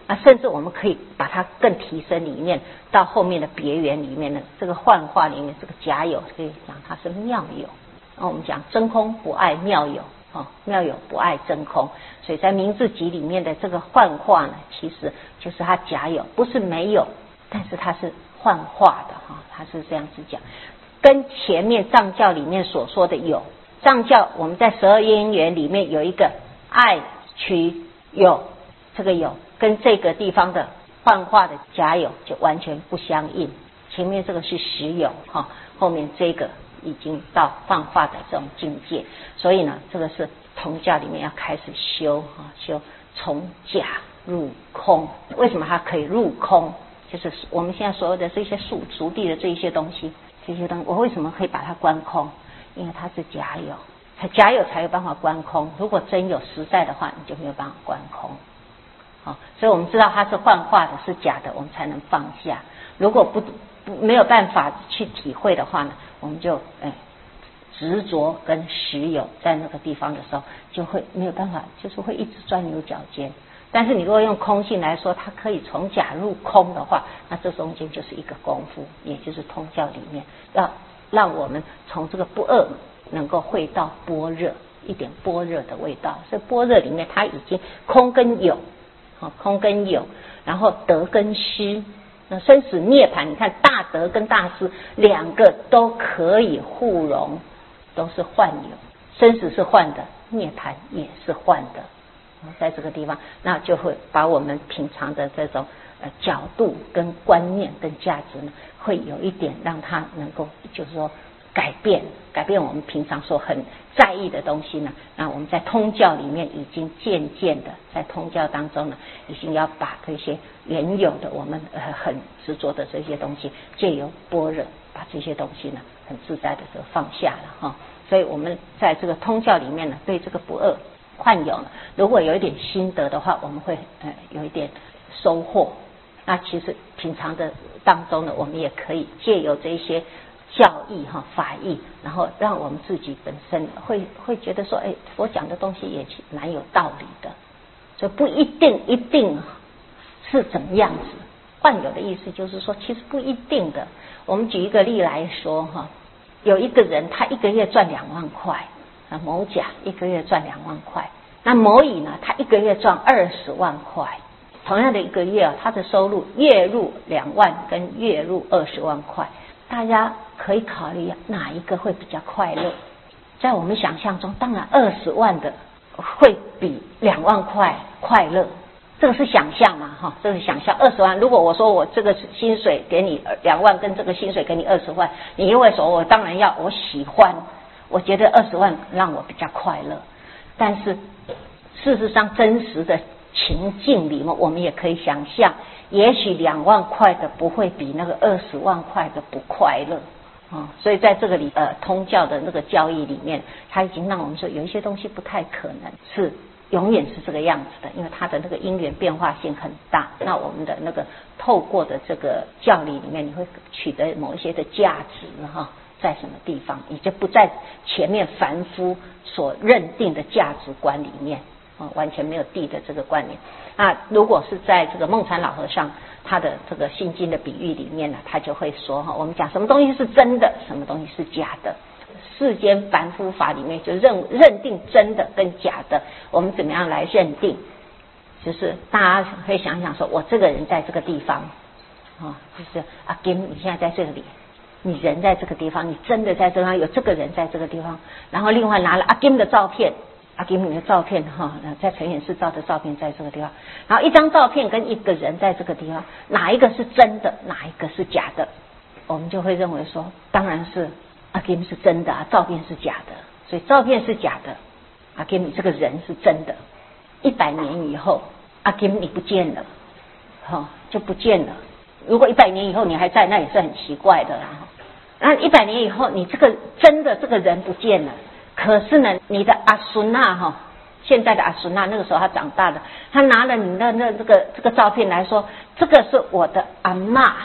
啊，甚至我们可以把它更提升里面，到后面的别圆里面的这个幻化里面，这个假有可以讲它是妙有。然后我们讲真空不爱妙有，哦，妙有不爱真空，所以在名字集里面的这个幻化呢，其实就是它假有，不是没有，但是它是幻化的哈，它是这样子讲，跟前面藏教里面所说的有，藏教我们在十二因缘里面有一个爱取有，这个有跟这个地方的幻化的假有就完全不相应，前面这个是实有哈，后面这个已经到幻化的这种境界，所以呢，这个是同教里面要开始修哈，修从假入空。为什么它可以入空？就是我们现在所有的这些熟熟地的这一些东西，这些东西，我为什么可以把它观空？因为它是假有，才假有才有办法观空。如果真有实在的话，你就没有办法观空。好，所以我们知道它是幻化的，是假的，我们才能放下。如果不不没有办法去体会的话呢，我们就哎执着跟实有在那个地方的时候，就会没有办法，就是会一直钻牛角尖。但是你如果用空性来说，它可以从假入空的话，那这中间就是一个功夫，也就是通教里面要让我们从这个不二能够会到般若，一点般若的味道。所以般若里面它已经空跟有，空跟有，然后得跟失。那生死涅槃，你看大得跟大失两个都可以互融，都是幻有，生死是幻的，涅槃也是幻的。在这个地方，那就会把我们平常的这种呃角度跟观念跟价值呢，会有一点让它能够就是说改变，改变我们平常所很在意的东西呢。那我们在通教里面已经渐渐的，在通教当中呢，已经要把这些原有的我们呃很执着的这些东西，借由般若把这些东西呢很自在的就放下了哈。所以我们在这个通教里面呢，对这个不二幻有呢，如果有一点心得的话，我们会呃有一点收获。那其实平常的当中呢，我们也可以借由这些教义哈法义，然后让我们自己本身会会觉得说，哎，佛讲的东西也蛮有道理的，所以不一定一定是怎么样子。幻有的意思就是说，其实不一定的。我们举一个例来说哈，有一个人他一个月赚两万块。啊，某甲一个月赚两万块，那某乙呢，他一个月赚二十万块。同样的一个月啊，他的收入月入两万跟月入二十万块，大家可以考虑哪一个会比较快乐？在我们想象中，当然二十万的会比两万块快乐，这个是想象嘛，哈，这是想象。二十万，如果我说我这个薪水给你两万，跟这个薪水给你二十万，你因为说我当然要我喜欢。我觉得二十万让我比较快乐，但是事实上真实的情境里面，我们也可以想象，也许两万块的不会比那个二十万块的不快乐啊、哦。所以在这个里呃通教的那个教义里面，它已经让我们说有一些东西不太可能是永远是这个样子的，因为它的那个因缘变化性很大。那我们的那个透过的这个教理里面，你会取得某一些的价值哈。在什么地方，也就不在前面凡夫所认定的价值观里面啊，完全没有地的这个观念。啊，如果是在这个梦禅老和尚他的这个心经的比喻里面呢，他就会说哈，我们讲什么东西是真的，什么东西是假的。世间凡夫法里面就认认定真的跟假的，我们怎么样来认定？就是大家可以想想说，我这个人在这个地方啊，就是阿金，你现在在这里。你人在这个地方，你真的在这方有这个人在这个地方，然后另外拿了阿金的照片，阿金你的照片哈，在陈显寺照的照片在这个地方，然后一张照片跟一个人在这个地方，哪一个是真的，哪一个是假的？我们就会认为说，当然是阿金是真的啊，照片是假的，所以照片是假的，阿金你这个人是真的。一百年以后，阿金你不见了，哈、哦、就不见了。如果一百年以后你还在，那也是很奇怪的啦。那一百年以后，你这个真的这个人不见了，可是呢，你的阿孙娜哈，现在的阿孙娜，那个时候他长大了，他拿了你的那这个这个照片来说，这个是我的阿嬷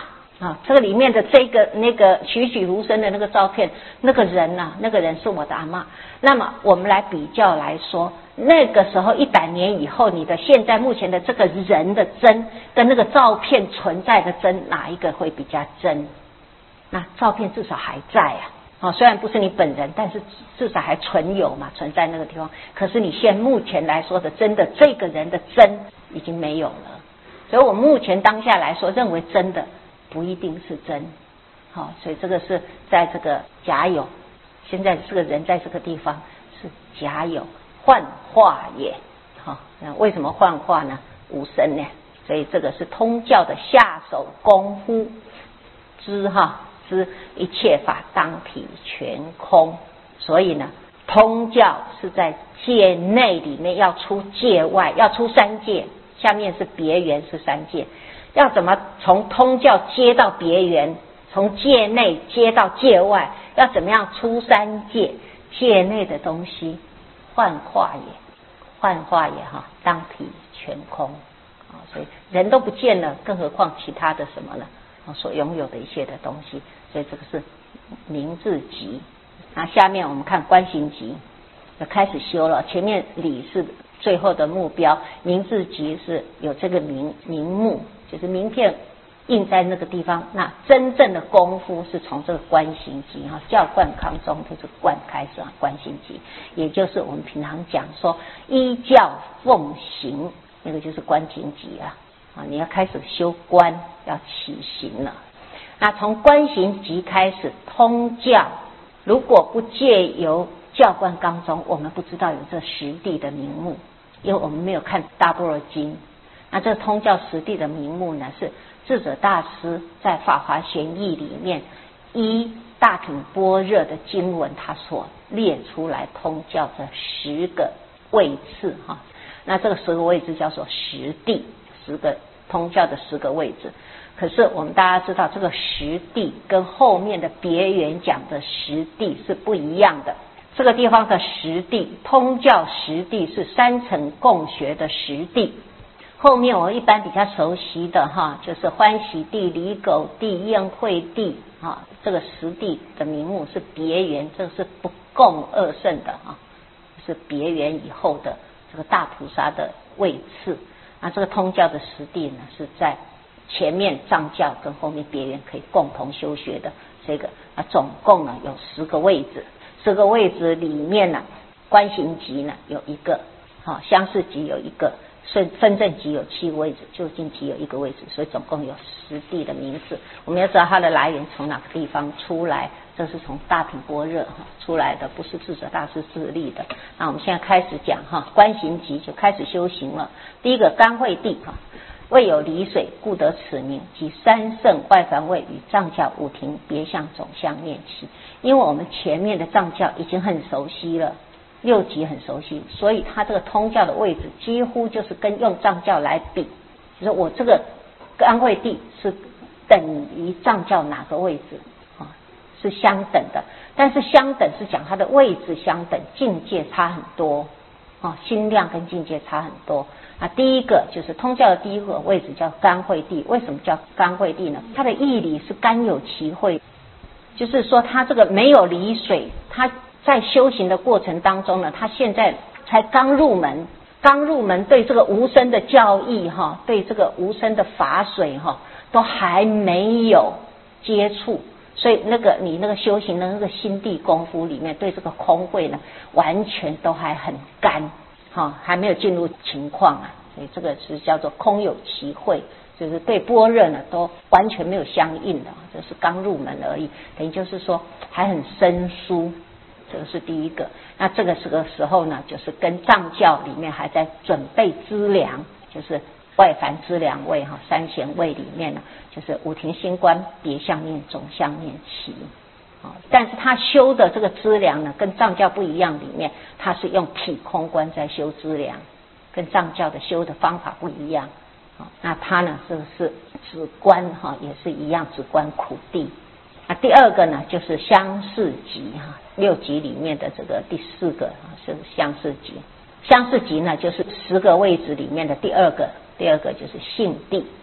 啊，这个里面的这个那个栩栩如生的那个照片，那个人呐、啊，那个人是我的阿嬷。那么我们来比较来说，那个时候一百年以后，你的现在目前的这个人的真跟那个照片存在的真，哪一个会比较真？那照片至少还在啊，哦，虽然不是你本人，但是至少还存有嘛，存在那个地方。可是你现目前来说的真的这个人的真已经没有了，所以我目前当下来说，认为真的不一定是真。好、哦，所以这个是在这个假有，现在这个人在这个地方是假有，幻化也。好、哦，那为什么幻化呢？无生呢？所以这个是通教的下手功夫，知哈知一切法当体全空。所以呢，通教是在界内里面要出界外，要出三界，下面是别圆是三界。要怎么从通教接到别圆，从界内接到界外，要怎么样出三界？界内的东西幻化也，幻化也哈，当体全空啊，所以人都不见了，更何况其他的什么呢？所拥有的一切的东西，所以这个是明字集。那下面我们看观行集，就开始修了。前面理是最后的目标，明字集是有这个名名目，就是名片印在那个地方。那真正的功夫是从这个观行集哈，教贯康中就是观开始啊，观行集，也就是我们平常讲说依教奉行，那个就是观行集啊。啊，你要开始修观，要起行了。那从观行集开始通教，如果不借由教贯纲中，我们不知道有这十地的名目，因为我们没有看大般若经。那这通教十地的名目呢，是智者大师在法华玄义里面依大品般若的经文，他所列出来通教这十个位次哈。那这个十个位置叫做十地，十个通教的十个位置。可是我们大家知道，这个十地跟后面的别圆讲的十地是不一样的。这个地方的十地，通教十地是三层共学的十地。后面我一般比较熟悉的哈，就是欢喜地、离垢地、宴会地啊，这个十地的名目是别圆，这是不共二圣的啊，是别圆以后的这个大菩萨的位次。那这个通教的十地呢，是在前面藏教跟后面别圆可以共同修学的这个啊，总共呢有十个位置。十个位置里面呢，观行集呢有一个，好、哦、相似集有一个，分分正集有七个位置，究竟集有一个位置，所以总共有十地的名字。我们要知道它的来源从哪个地方出来，这是从大品般若哈出来的，不是智者大师自立的。那我们现在开始讲哈，观行集就开始修行了。第一个甘惠地哈。未有离水，故得此名，即三圣外凡位与藏教五庭别相总相念起。因为我们前面的藏教已经很熟悉了，六级很熟悉，所以它这个通教的位置几乎就是跟用藏教来比，就是我这个甘惠地是等于藏教哪个位置啊？是相等的，但是相等是讲它的位置相等，境界差很多啊，心量跟境界差很多。啊，第一个就是通教的第一个位置叫甘惠地。为什么叫甘惠地呢？它的义理是甘有其惠，就是说他这个没有离水，他在修行的过程当中呢，他现在才刚入门，刚入门对这个无声的教义哈，对这个无声的法水哈，都还没有接触，所以那个你那个修行的那个心地功夫里面，对这个空慧呢，完全都还很干。哈，还没有进入情况啊，所以这个是叫做空有其慧，就是对般若呢都完全没有相应的，这是刚入门而已，等于就是说还很生疏，这个是第一个。那这个是个时候呢，就是跟藏教里面还在准备资粮，就是外凡资粮位哈，三贤位里面呢，就是五庭心观别相念总相念起。但是他修的这个资粮呢，跟藏教不一样，里面他是用体空观在修资粮，跟藏教的修的方法不一样。那他呢，这个是止观哈，也是一样，止观苦地。那第二个呢，就是相似集哈，六集里面的这个第四个是相似集。相似集呢，就是十个位置里面的第二个，第二个就是性地。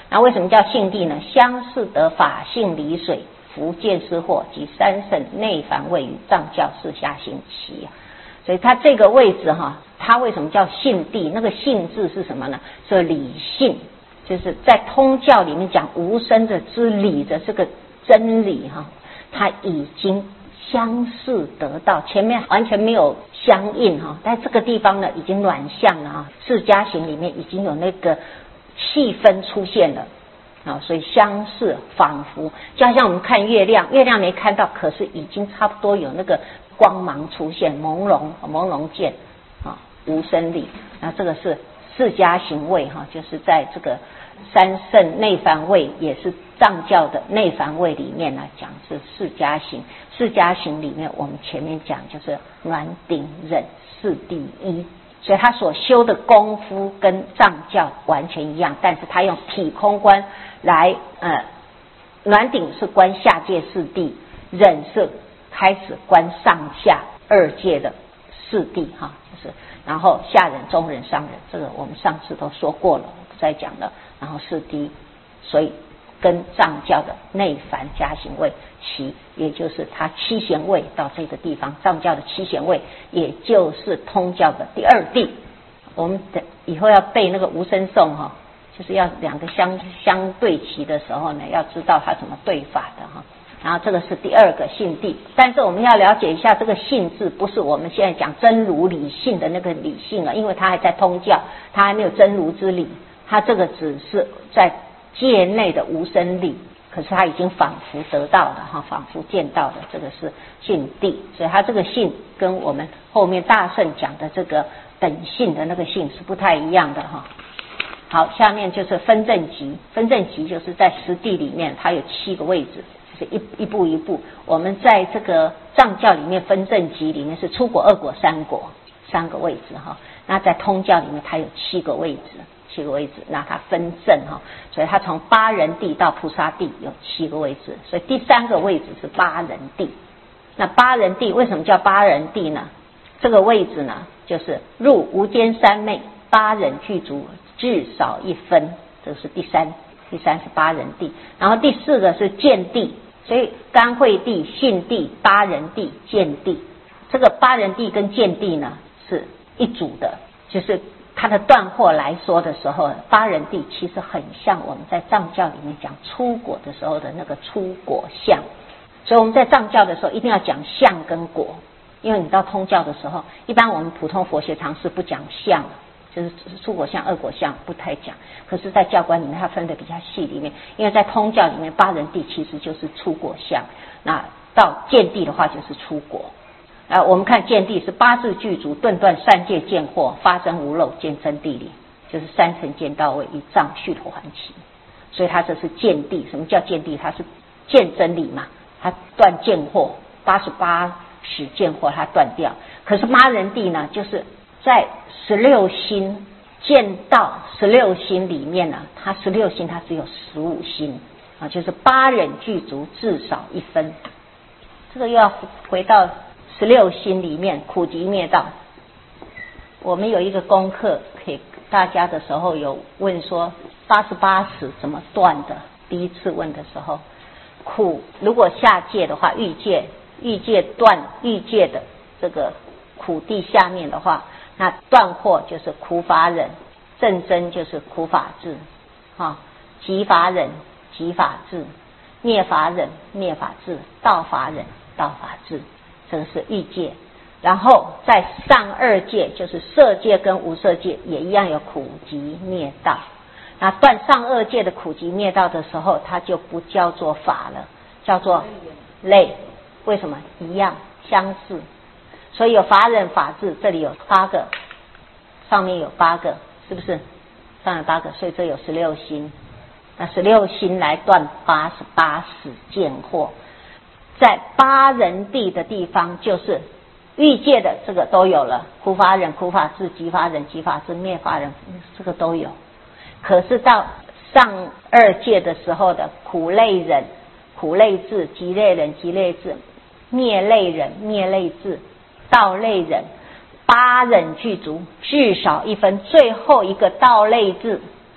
那为什么叫性地呢？相似得法性离水，福见思惑及三圣内凡位于藏教四下行期。所以它这个位置哈，它为什么叫性地？那个性字是什么呢？是理性，就是在通教里面讲无生的之理的这个真理哈，它已经相似得到，前面完全没有相应哈，但这个地方呢已经暖相了啊，释迦行里面已经有那个气氛出现了啊，所以相似仿佛就好像我们看月亮，月亮没看到，可是已经差不多有那个光芒出现，朦胧朦胧见啊，无生理。那这个是释迦行位哈，就是在这个三圣内凡位，也是藏教的内凡位里面来讲是释迦行。释迦行里面我们前面讲就是暖顶忍四第一，所以他所修的功夫跟藏教完全一样，但是他用体空观来呃，暖顶是观下界四谛，忍是开始观上下二界的四谛哈，就是然后下忍、中忍、上忍，这个我们上次都说过了，我不再讲了。然后四谛，所以跟藏教的内凡加行位齐，也就是他七贤位到这个地方，藏教的七贤位，也就是通教的第二谛。我们的以后要背那个无声颂哈，就是要两个相相对齐的时候呢，要知道它怎么对法的哈。然后这个是第二个性谛，但是我们要了解一下这个性字，不是我们现在讲真如理性的那个理性啊，因为它还在通教，它还没有真如之理。他这个只是在界内的无生理，可是他已经仿佛得到了哈，仿佛见到的，这个是性谛。所以他这个性跟我们后面大圣讲的这个等性的那个性是不太一样的哈。好，下面就是分正集，分正集就是在十谛里面，它有七个位置，就是一一步一步。我们在这个藏教里面分正集里面是初果、二果、三果三个位置哈，那在通教里面它有七个位置。七个位置，那它分正哈，所以它从八人地到菩萨地有七个位置，所以第三个位置是八人地。那八人地为什么叫八人地呢？这个位置呢，就是入无间三昧，八人具足，至少一分，这是第三，第三是八人地。然后第四个是见地，所以干慧地、信地、八人地、见地，这个八人地跟见地呢是一组的，就是它的断惑来说的时候，八人地其实很像我们在藏教里面讲出果的时候的那个出果相，所以我们在藏教的时候一定要讲相跟果，因为你到通教的时候，一般我们普通佛学常识不讲相，就是出果相、二果相不太讲，可是在教观里面它分得比较细里面，因为在通教里面八人地其实就是出果相，那到见地的话就是出果。呃，我们看见地是八字具足，顿断三界见惑，发真无漏，见真谛理，就是三层见到位，以藏续陀还齐。所以它这是见地。什么叫见地？它是见真理嘛，它断见惑，八十八使见惑它断掉。可是八人地呢，就是在十六心见到十六心里面呢，它十六心它只有十五心啊，就是八人具足，至少一分。这个又要回到十六心里面，苦集灭道。我们有一个功课给大家的时候有问说八十八使怎么断的，第一次问的时候，苦如果下界的话，欲界欲界断欲界的这个苦地下面的话，那断惑就是苦法忍，正真就是苦法智啊，集法忍集法智，灭法忍灭法智，道法忍道法智，这个是欲界。然后在上二界，就是色界跟无色界也一样有苦集灭道。那断上二界的苦集灭道的时候，它就不叫做法了，叫做类。为什么？一样相似。所以有法忍法智，这里有八个，上面有八个，是不是？上面八个，所以这有十六心。那十六心来断八十八使见惑。在八人地的地方，就是欲界的这个都有了，苦法忍苦法智，集法忍集法智，灭法忍这个都有。可是到上二界的时候的苦类忍苦类智，集类忍集类智，灭类忍灭类智，道类忍八忍具足，至少一分，最后一个道类智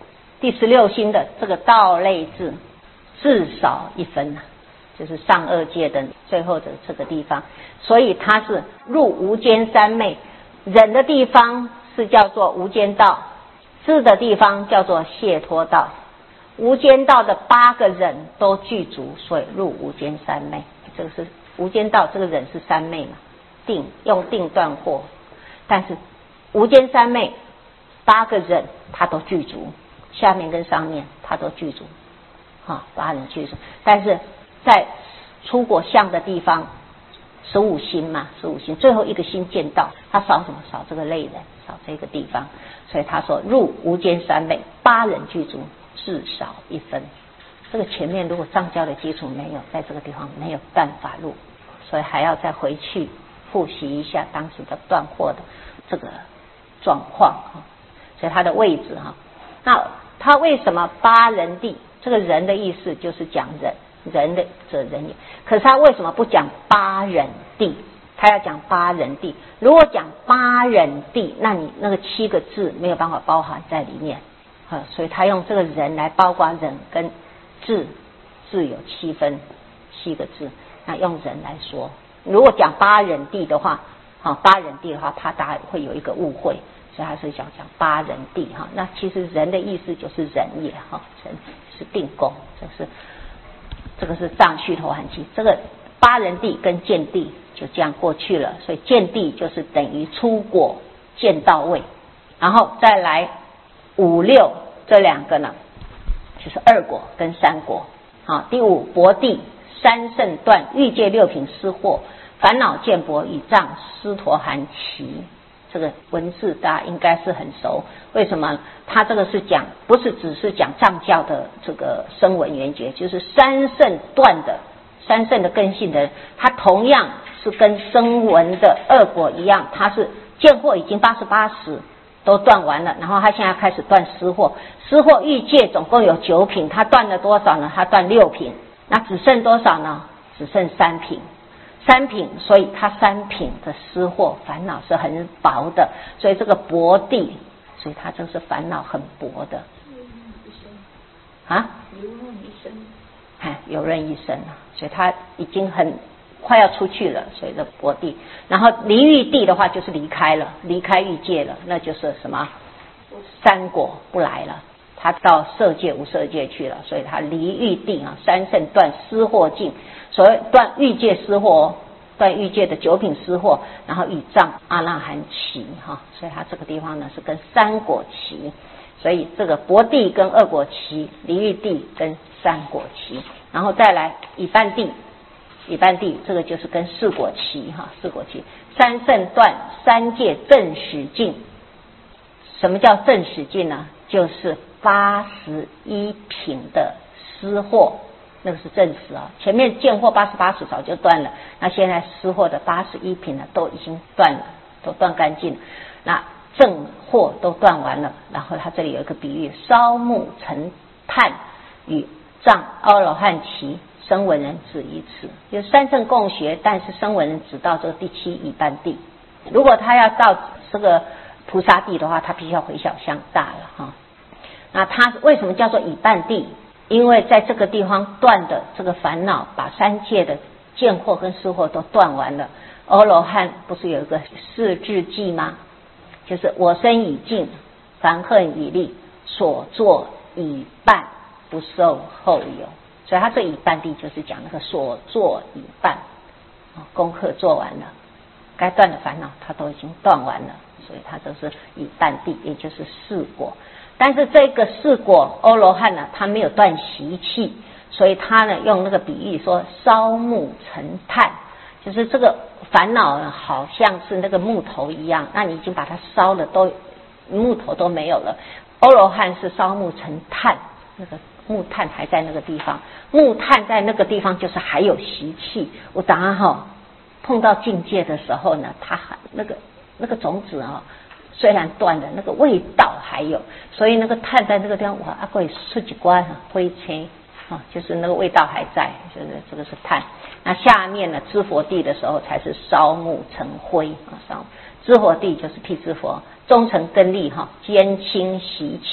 第十六星的这个道类智至少一分，就是上二界的最后的这个地方，所以它是入无间三昧。忍的地方是叫做无间道，智的地方叫做解脱道。无间道的八个忍都具足，所以入无间三昧。这个是无间道，这个忍是三昧嘛，定用定断惑，但是无间三昧八个忍它都具足，下面跟上面它都具足，啊，八人具足。但是在出果相的地方，十五星嘛，十五星最后一个星见到，他少什么？少这个类人，少这个地方，所以他说入无间三昧，八人具足，至少一分。这个前面如果藏教的基础没有，在这个地方没有断法入，所以还要再回去复习一下当时的断惑的这个状况哈。所以它的位置哈，那他为什么八人地？这个人的意思就是讲人，人的者人也。可是他为什么不讲八人地？他要讲八人地。如果讲八人地，那你那个七个字没有办法包含在里面，啊，所以他用这个人来包括人跟智，智有七分，七个字，那用人来说。如果讲八人地的话，啊，八人地的话，怕大家会有一个误会。所以他是想讲八人地哈，那其实人的意思就是人也哈，人是定功，这是这个是藏须陀洹期，这个八人地跟见地就这样过去了，所以见地就是等于出果见到位，然后再来五六这两个呢，就是二果跟三果啊。第五薄地三圣断欲界六品失惑烦恼见薄与藏须陀洹期。这个文字大家应该是很熟，为什么？他这个是讲，不是只是讲藏教的这个声闻缘觉，就是三圣断的三圣的根性的人，他同样是跟声闻的二果一样，他是见惑已经八十八十都断完了，然后他现在开始断失惑，失惑欲界总共有九品，他断了多少呢？他断六品，那只剩多少呢？只剩三品。三品，所以他三品的失惑烦恼是很薄的，所以这个薄地，所以他就是烦恼很薄的。啊？游刃一生。哎，游刃一生啊，所以他已经很快要出去了，所以这薄地。然后离欲地的话，就是离开了，离开欲界了，那就是什么？三果不来了。他到色界无色界去了，所以他离欲地啊，三圣断失惑境，所谓断欲界失惑，断欲界的九品失惑，然后与藏阿那含齐哈，所以他这个地方呢是跟三果齐，所以这个薄地跟二果齐，离欲地跟三果齐，然后再来以半地，以半地这个就是跟四果齐哈，四果齐，三圣断三界正使境。什么叫正使境呢？就是八十一品的失惑，那个是正使啊。前面见惑八十八十早就断了，那现在失惑的八十一品呢都已经断了，都断干净了。那正惑都断完了，然后他这里有一个比喻：烧木成炭与藏阿罗汉期，声闻人只一次。有三圣共学，但是声闻人只到这个第七以半地。如果他要到这个菩萨地的话，他必须要回小向大了哈。那他为什么叫做以半地？因为在这个地方断的这个烦恼，把三界的见惑跟失惑都断完了。阿罗汉不是有一个四智记吗？就是我身已尽，凡恨已立，所作已办，不受后有。所以他这以半地就是讲那个所作已办，功课做完了，该断的烦恼他都已经断完了，所以他就是以半地，也就是四果。但是这个四果阿罗汉呢，他没有断习气，所以他呢用那个比喻说烧木成炭，就是这个烦恼呢好像是那个木头一样，那你已经把它烧了，都木头都没有了。阿罗汉是烧木成炭，那个木炭还在那个地方，木炭在那个地方就是还有习气。我等下哈碰到境界的时候呢，它还那个那个种子啊、哦。虽然断了，那个味道还有，所以那个炭在这个地方，哇，会出几关灰青啊，就是那个味道还在，就是这个是炭。那下面呢，知佛地的时候才是烧木成灰啊，烧知佛地就是辟支佛，中层根力哈，坚清习气，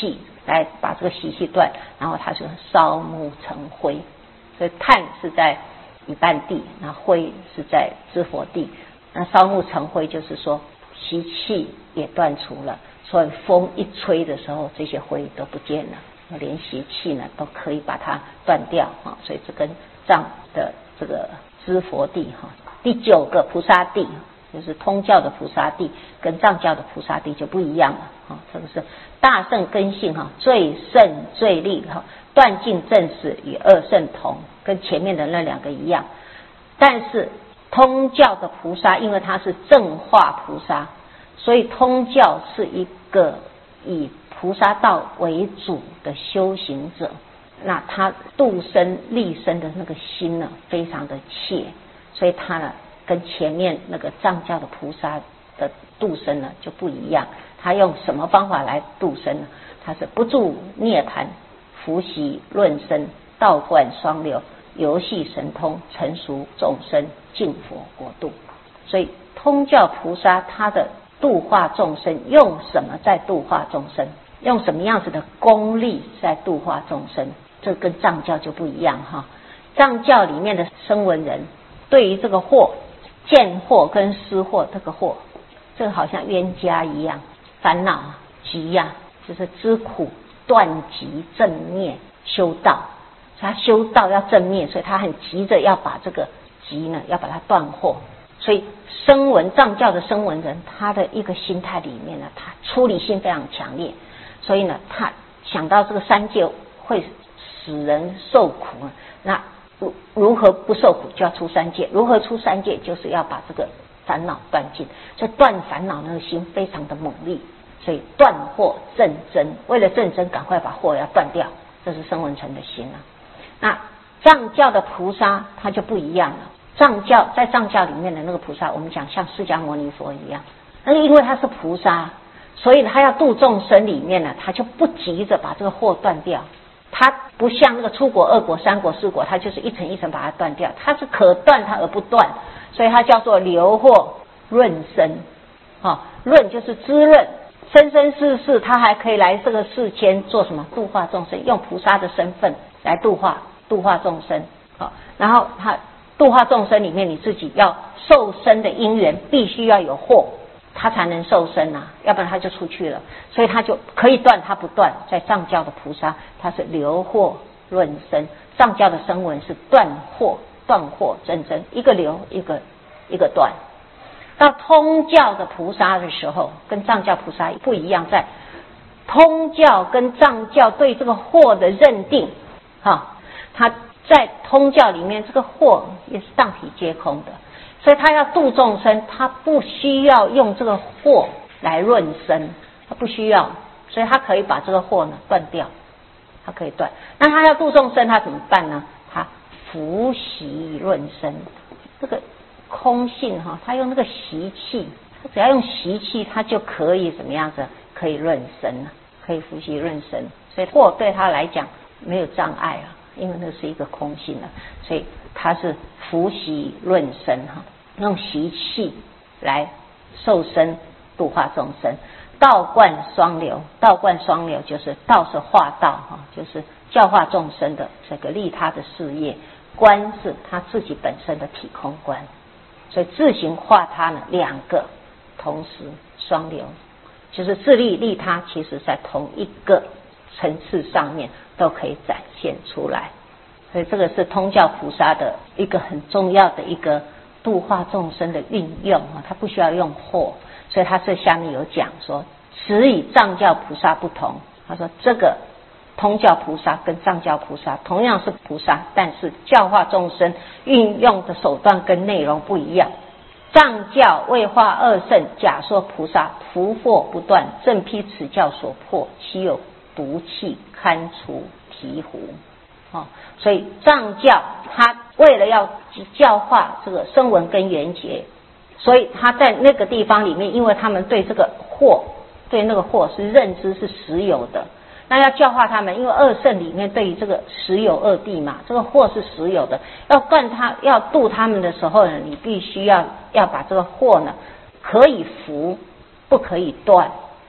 来把这个习气断，然后他就烧木成灰。所以炭是在一半地，那灰是在知佛地。那烧木成灰就是说习气也断除了，所以风一吹的时候，这些灰都不见了，连习气呢都可以把它断掉哈。所以这跟藏的这个知佛地哈，第九个菩萨地就是通教的菩萨地，跟藏教的菩萨地就不一样了哈。这个是大圣根性哈，最胜最利哈，断尽正始与二圣同，跟前面的那两个一样。但是通教的菩萨，因为他是正化菩萨，所以通教是一个以菩萨道为主的修行者，那他度生利生的那个心呢，非常的切，所以他呢跟前面那个藏教的菩萨的度生呢就不一样。他用什么方法来度生呢？他是不住涅槃，伏习论生，道观双流，游戏神通，成熟众生，净佛国度。所以通教菩萨他的度化众生，用什么在度化众生？用什么样子的功力在度化众生？这跟藏教就不一样哈。藏教里面的声闻人，对于这个惑、见惑跟思惑，这个惑，这个好像冤家一样，烦恼急呀、啊，就是知苦断集正灭修道。他修道要正灭，所以他很急着要把这个急呢，要把它断惑。所以声闻藏教的声闻人，他的一个心态里面呢，他出离心非常强烈，所以呢，他想到这个三界会使人受苦，那如何不受苦，就要出三界。如何出三界，就是要把这个烦恼断尽。所以断烦恼那个心非常的猛烈，所以断惑正真，为了正真，赶快把惑要断掉，这是声闻乘的心啊。那藏教的菩萨他就不一样了。藏教在藏教里面的那个菩萨，我们讲像释迦牟尼佛一样，那因为他是菩萨，所以他要度众生里面呢，他就不急着把这个惑断掉。他不像那个出国、二国、三国、四国，他就是一层一层把它断掉，他是可断他而不断，所以他叫做流惑润生。哦，润就是滋润，生生世世他还可以来这个世间做什么？度化众生，用菩萨的身份来度化度化众生。好，然后他度化众生里面，你自己要受生的因缘必须要有惑，他才能受生啊，要不然他就出去了。所以他就可以断，他不断。在藏教的菩萨，他是流惑润生，藏教的声闻是断惑断惑真真，一个流一个一个断。到通教的菩萨的时候，跟藏教菩萨不一样，在通教跟藏教对这个惑的认定，哈，他在通教里面，这个惑也是当体皆空的，所以他要度众生，他不需要用这个惑来润生，他不需要，所以他可以把这个惑呢断掉，他可以断。那他要度众生，他怎么办呢？他伏习润生，这个空性哈，他用那个习气，他只要用习气，他就可以怎么样子？可以润生，可以伏习润生，所以惑对他来讲没有障碍啊。因为那是一个空性了，所以他是伏习润生哈，用习气来受生度化众生。道观双流，道观双流就是道是化道哈，就是教化众生的这个利他的事业，观是他自己本身的体空观，所以自行化他呢，两个同时双流，就是自利利他，其实在同一个层次上面都可以展现出来。所以这个是通教菩萨的一个很重要的一个度化众生的运用啊，他不需要用惑，所以他这下面有讲说，此与藏教菩萨不同。他说这个通教菩萨跟藏教菩萨同样是菩萨，但是教化众生运用的手段跟内容不一样。藏教为化二圣，假说菩萨伏惑不断，正披此教所迫，其有毒气堪除醍醐。哦，所以藏教他为了要教化这个声闻跟缘觉，所以他在那个地方里面，因为他们对这个惑，对那个惑是认知是实有的，那要教化他们，因为二圣里面对于这个实有二谛嘛，这个惑是实有的，要断他要度他们的时候呢，你必须要要把这个惑呢可以伏，不可以断。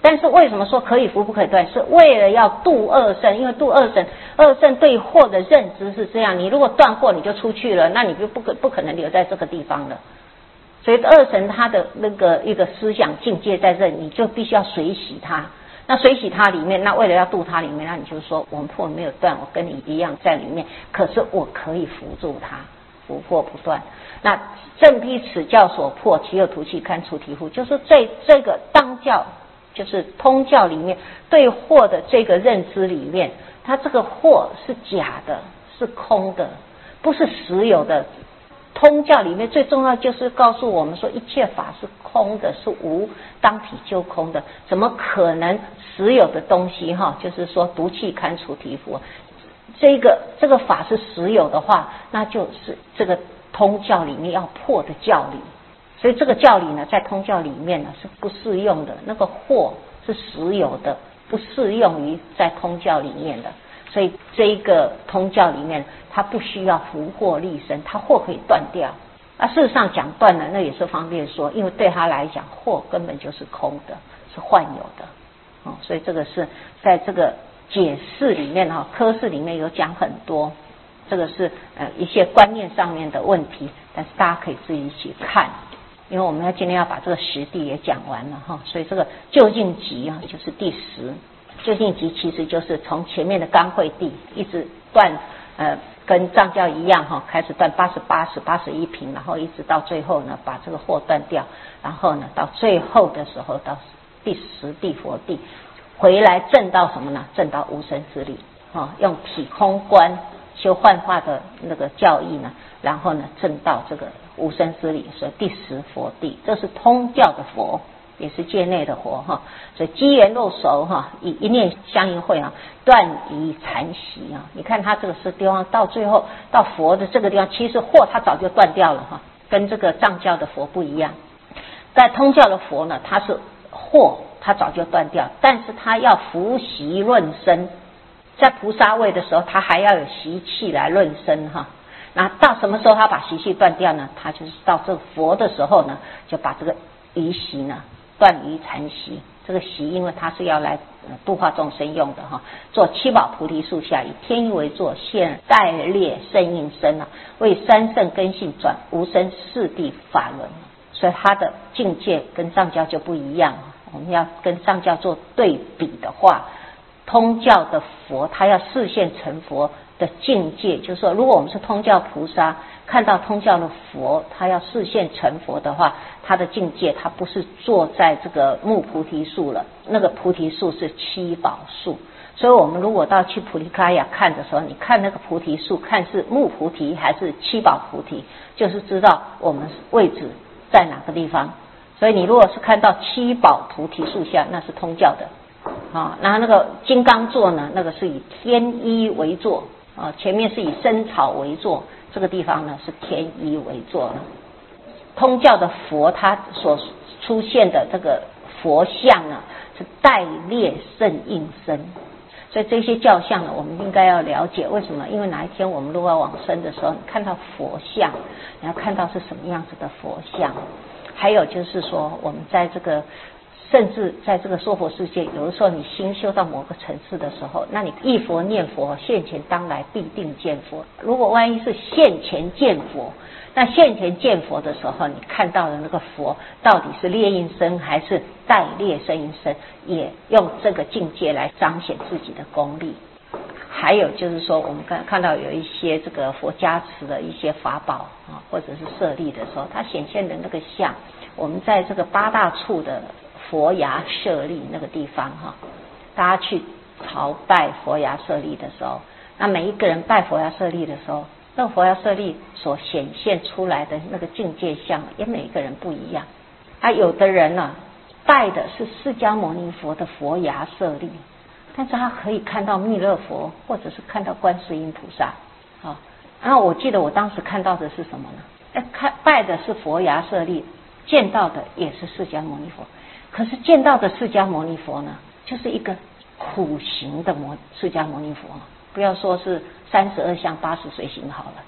但是为什么说可以扶不可以断？是为了要度二圣，因为度二圣，二圣对惑的认知是这样，你如果断惑你就出去了，那你就不可不可能留在这个地方了。所以二神他的那个一个思想境界在这里，你就必须要随喜他。那随喜他里面，那为了要度他里面，那你就说我们惑没有断，我跟你一样在里面，可是我可以扶住他，扶惑不断。那正披此教所破，其有途气堪除体乎？就是这这个当教，就是通教里面对惑的这个认知里面，它这个惑是假的，是空的，不是实有的。通教里面最重要就是告诉我们说，一切法是空的，是无，当体就空的，怎么可能实有的东西哈？就是说毒气堪除体乎？这个这个法是实有的话，那就是这个通教里面要破的教理。所以这个教理呢，在通教里面呢是不适用的，那个惑是实有的，不适用于在通教里面的。所以这一个通教里面，它不需要伏惑立身，它惑可以断掉。啊，事实上讲断了，那也是方便说，因为对他来讲，惑根本就是空的，是幻有的。哦，所以这个是在这个解释里面哈，科释里面有讲很多，这个是呃一些观念上面的问题，但是大家可以自己去看。因为我们要今天要把这个十地也讲完了哈，所以这个究竟集啊就是第十。究竟集其实就是从前面的刚会地一直断，呃，跟藏教一样哈，开始断八十八十八十一品，然后一直到最后呢，把这个惑断掉，然后呢，到最后的时候到第十地佛地，回来证到什么呢？证到无生之理啊，用体空观修幻化的那个教义呢，然后呢，证到这个无生之理，所以第十佛地，这是通教的佛。也是界内的佛哈，所以机缘若熟哈，以一念相应会啊，断疑禅习啊。你看他这个是地方，到最后到佛的这个地方，其实惑他早就断掉了哈，跟这个藏教的佛不一样。在通教的佛呢，他是惑他早就断掉，但是他要伏习论身，在菩萨位的时候，他还要有习气来论身哈。那到什么时候他把习气断掉呢？他就是到这个佛的时候呢，就把这个疑习呢。断疑禅习，这个习因为它是要来度化众生用的哈，做七宝菩提树下，以天衣为座，现代列圣应身啊，为三圣根性转无生四谛法轮，所以它的境界跟藏教就不一样。我们要跟藏教做对比的话，通教的佛他要视现成佛的境界，就是说如果我们是通教菩萨，看到通教的佛他要视现成佛的话，他的境界他不是坐在这个木菩提树了，那个菩提树是七宝树。所以我们如果到去菩提伽亚看的时候，你看那个菩提树，看是木菩提还是七宝菩提，就是知道我们位置在哪个地方。所以你如果是看到七宝菩提树下，那是通教的啊。然后那个金刚座呢，那个是以天衣为座啊，前面是以生草为座，这个地方呢是天衣为座呢。通教的佛他所出现的这个佛像呢，是代列圣应身。所以这些教相呢，我们应该要了解为什么？因为哪一天我们如果要往生的时候，你看到佛像，你要看到是什么样子的佛像。还有就是说，我们在这个甚至在这个娑婆世界，有的时候你心修到某个层次的时候，那你忆佛念佛，现前当来必定见佛。如果万一是现前见佛，那现前见佛的时候，你看到的那个佛到底是列应身还是代列圣应身，也用这个境界来彰显自己的功力。还有就是说，我们看看到有一些这个佛加持的一些法宝啊，或者是舍利的时候，它显现的那个像，我们在这个八大处的佛牙舍利那个地方哈，大家去朝拜佛牙舍利的时候，那每一个人拜佛牙舍利的时候，那个佛牙舍利所显现出来的那个境界像，也每一个人不一样。啊，有的人呢、啊、拜的是释迦牟尼佛的佛牙舍利，但是他可以看到弥勒佛，或者是看到观世音菩萨。好，然后我记得我当时看到的是什么呢？哎，看拜的是佛牙舍利，见到的也是释迦牟尼佛。可是见到的释迦牟尼佛呢，就是一个苦行的摩释迦牟尼佛，不要说是三十二相八十随行好了，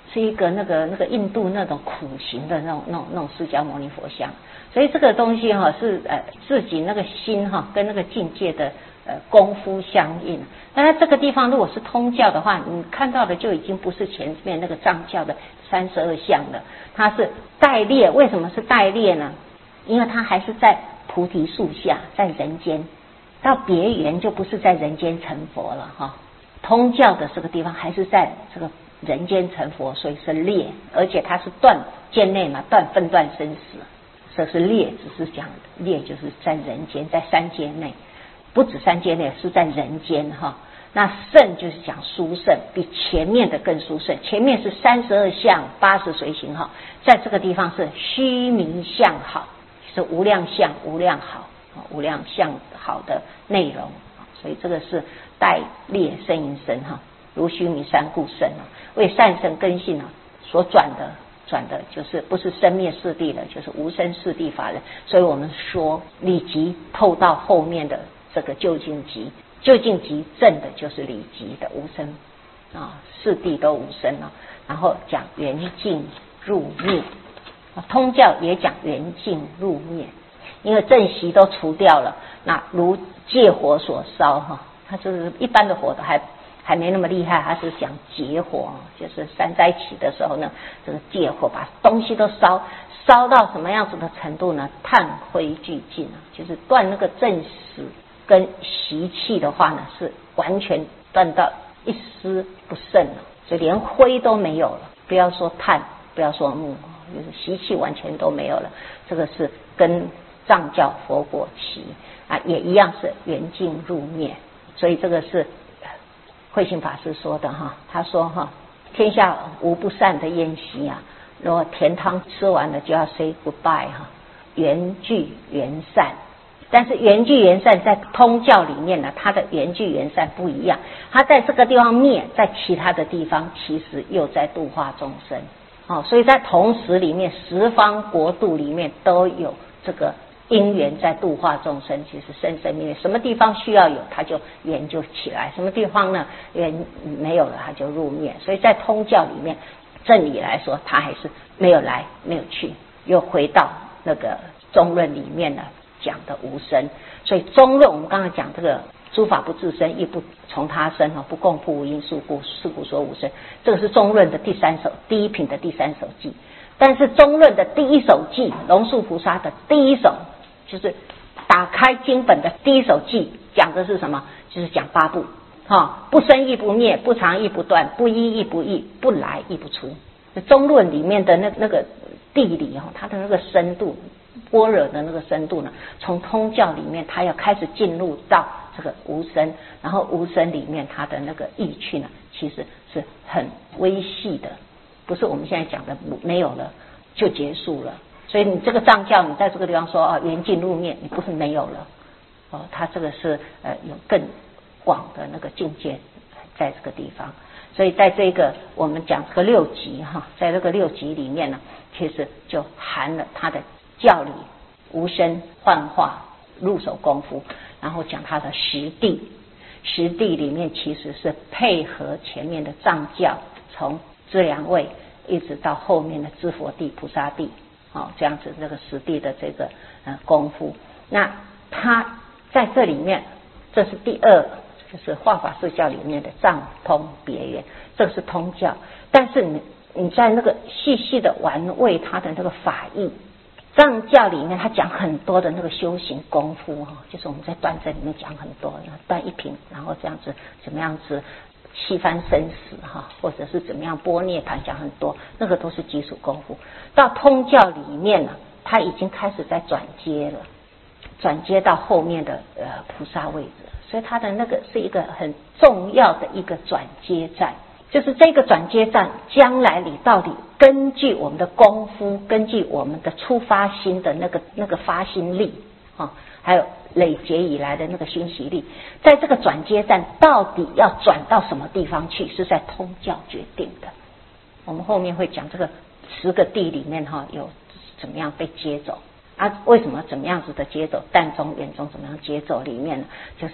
是一个那个那个印度那种苦行的那种那种那种释迦牟尼佛像，所以这个东西哈是呃自己那个心哈跟那个境界的呃功夫相应。但是这个地方如果是通教的话，你看到的就已经不是前面那个藏教的三十二相了，它是代列。为什么是代列呢？因为它还是在菩提树下，在人间。到别圆就不是在人间成佛了哈。通教的这个地方还是在这个人间成佛，所以是列，而且它是断间内嘛，断分断生死，这是列，只是讲列就是在人间，在三界内，不止三界内，是在人间哈。那圣就是讲殊胜，比前面的更殊胜。前面是三十二相八十随行哈，在这个地方是虚名相好，是无量相无量好，无量相好的内容。所以这个是代列生因身哈，如须弥山故生啊，为善生根性啊所转的，转的就是不是生灭四谛了，就是无生四谛法人。所以我们说理即透到后面的这个究竟集，究竟集正的就是理即的无生啊，四谛都无生啊。然后讲圆净入灭，通教也讲圆净入灭，因为正习都除掉了，那如借火所烧哈，它就是一般的火都还还没那么厉害，它是讲劫火，就是三灾起的时候呢，这个借火把东西都烧，烧到什么样子的程度呢？炭灰俱尽啊，就是断那个正死跟习气的话呢，是完全断到一丝不剩了，所以连灰都没有了，不要说炭，不要说木，就是习气完全都没有了。这个是跟藏教佛果齐啊，也一样是圆净入灭。所以这个是慧信法师说的哈，他说哈，天下无不散的宴席啊，如果甜汤吃完了就要 say goodbye 哈，缘聚缘散。但是缘聚缘散在通教里面呢，它的缘聚缘散不一样，它在这个地方灭，在其他的地方其实又在度化众生。哦，所以在同时里面，十方国度里面都有这个因缘在度化众生，其实生生灭灭，什么地方需要有，它就缘就起来；什么地方呢，缘没有了，它就入灭。所以在通教里面，正理来说，它还是没有来，没有去，又回到那个中论里面呢讲的无生。所以中论我们刚才讲这个诸法不自生，亦不从他生，不共不无因数故，是故说无生。这个是中论的第三首，第一品的第三首记。但是中论的第一首记，龙树菩萨的第一首，就是打开经本的第一首记，讲的是什么？就是讲八部，哈，不生亦不灭，不长亦不断，不依亦不异，不来亦不出。中论里面的那那个地理哈，它的那个深度，般若的那个深度呢，从通教里面，它要开始进入到这个无生，然后无生里面它的那个意趣呢，其实是很微细的，不是我们现在讲的没有了就结束了。所以你这个藏教，你在这个地方说啊缘尽入灭，你不是没有了哦，它这个是呃有更广的那个境界在这个地方。所以在这个我们讲这个六集哈，在这个六集里面呢，其实就含了它的教理、无生、幻化、入手功夫，然后讲它的实地。实地里面其实是配合前面的藏教，从资粮位一直到后面的知佛地、菩萨地，哦，这样子这个实地的这个呃功夫。那它在这里面，这是第二，就是化法释教里面的藏通别圆，这是通教。但是你你在那个细细的玩味它的那个法义。藏教里面他讲很多的那个修行功夫哈，就是我们在断证里面讲很多，断一品，然后这样子怎么样子七番生死哈，或者是怎么样波涅盘，讲很多，那个都是基础功夫。到通教里面呢，他已经开始在转接了，转接到后面的呃菩萨位置，所以他的那个是一个很重要的一个转接站。就是这个转接站，将来你到底根据我们的功夫，根据我们的出发心的那个那个发心力啊、哦，还有累劫以来的那个熏习力，在这个转接站到底要转到什么地方去，是在通教决定的。我们后面会讲这个十个地里面哈、哦，有怎么样被接走啊？为什么怎么样子的接走？淡中、圆中怎么样接走？里面呢，就是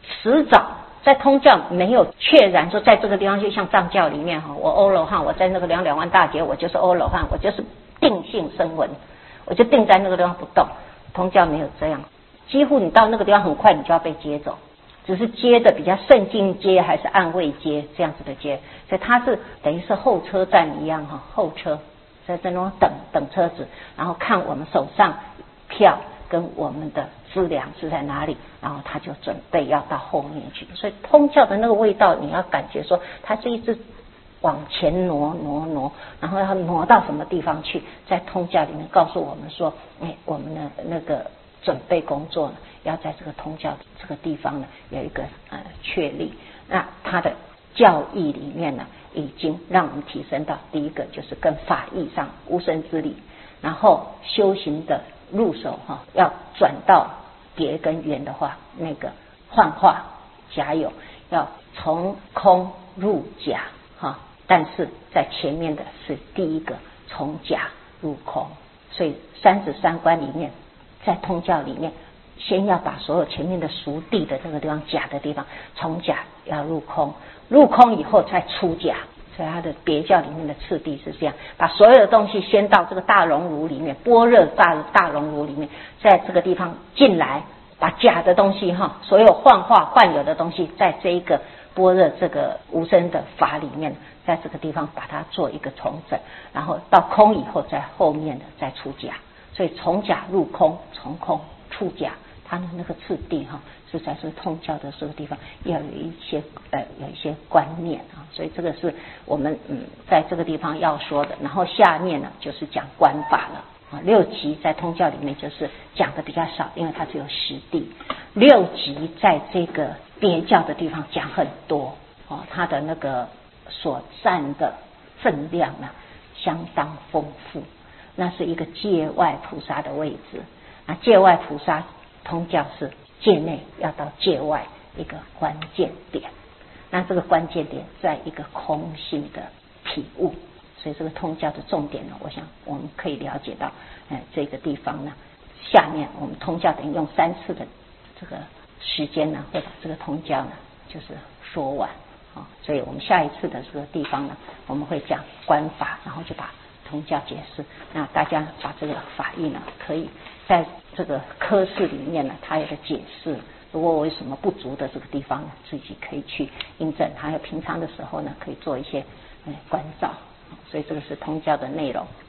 实早在通教没有确然说在这个地方，就像藏教里面哈，我欧罗汉，我在那个两两万大劫，我就是欧罗汉，我就是定性声闻，我就定在那个地方不动。通教没有这样，几乎你到那个地方很快你就要被接走，只是接的比较圣境接还是暗位接这样子的接，所以它是等于是候车站一样哈，候车在这种等等车子，然后看我们手上票跟我们的资粮是在哪里，然后他就准备要到后面去。所以通教的那个味道，你要感觉说它是一直往前挪挪挪，然后要挪到什么地方去，在通教里面告诉我们说，哎，我们的那个准备工作呢，要在这个通教这个地方呢有一个呃确立。那它的教义里面呢，已经让我们提升到第一个就是跟法义上无生之理，然后修行的入手哈，要转到别跟圆的话，那个幻化假有，要从空入假哈，但是在前面的是第一个从假入空，所以三十三观里面，在通教里面，先要把所有前面的熟地的这个地方假的地方从假要入空，入空以后再出假。所以它的别教里面的次第是这样，把所有的东西先到这个大熔炉里面，般若大大熔炉里面，在这个地方进来，把假的东西哈，所有幻化幻有的东西，在这一个般若这个无生的法里面，在这个地方把它做一个重整，然后到空以后，在后面的再出假，所以从假入空，从空出假，它的那个次第哈，是在这个通教的这个地方要有一些呃有一些观念啊，所以这个是我们嗯在这个地方要说的。然后下面呢就是讲观法了啊，六级在通教里面就是讲的比较少，因为它只有十地。六级在这个别教的地方讲很多哦，它的那个所占的分量呢相当丰富，那是一个界外菩萨的位置啊，界外菩萨通教是界内要到界外一个关键点，那这个关键点在一个空性的体悟，所以这个通教的重点呢，我想我们可以了解到，呃，这个地方呢，下面我们通教等于用三次的这个时间呢，会把这个通教呢就是说完啊，所以我们下一次的这个地方呢，我们会讲观法，然后就把通教解释。那大家把这个法义呢，可以在这个科室里面呢，它有个解释。如果我有什么不足的这个地方呢，自己可以去印证。还有平常的时候呢，可以做一些嗯关照。所以这个是通教的内容。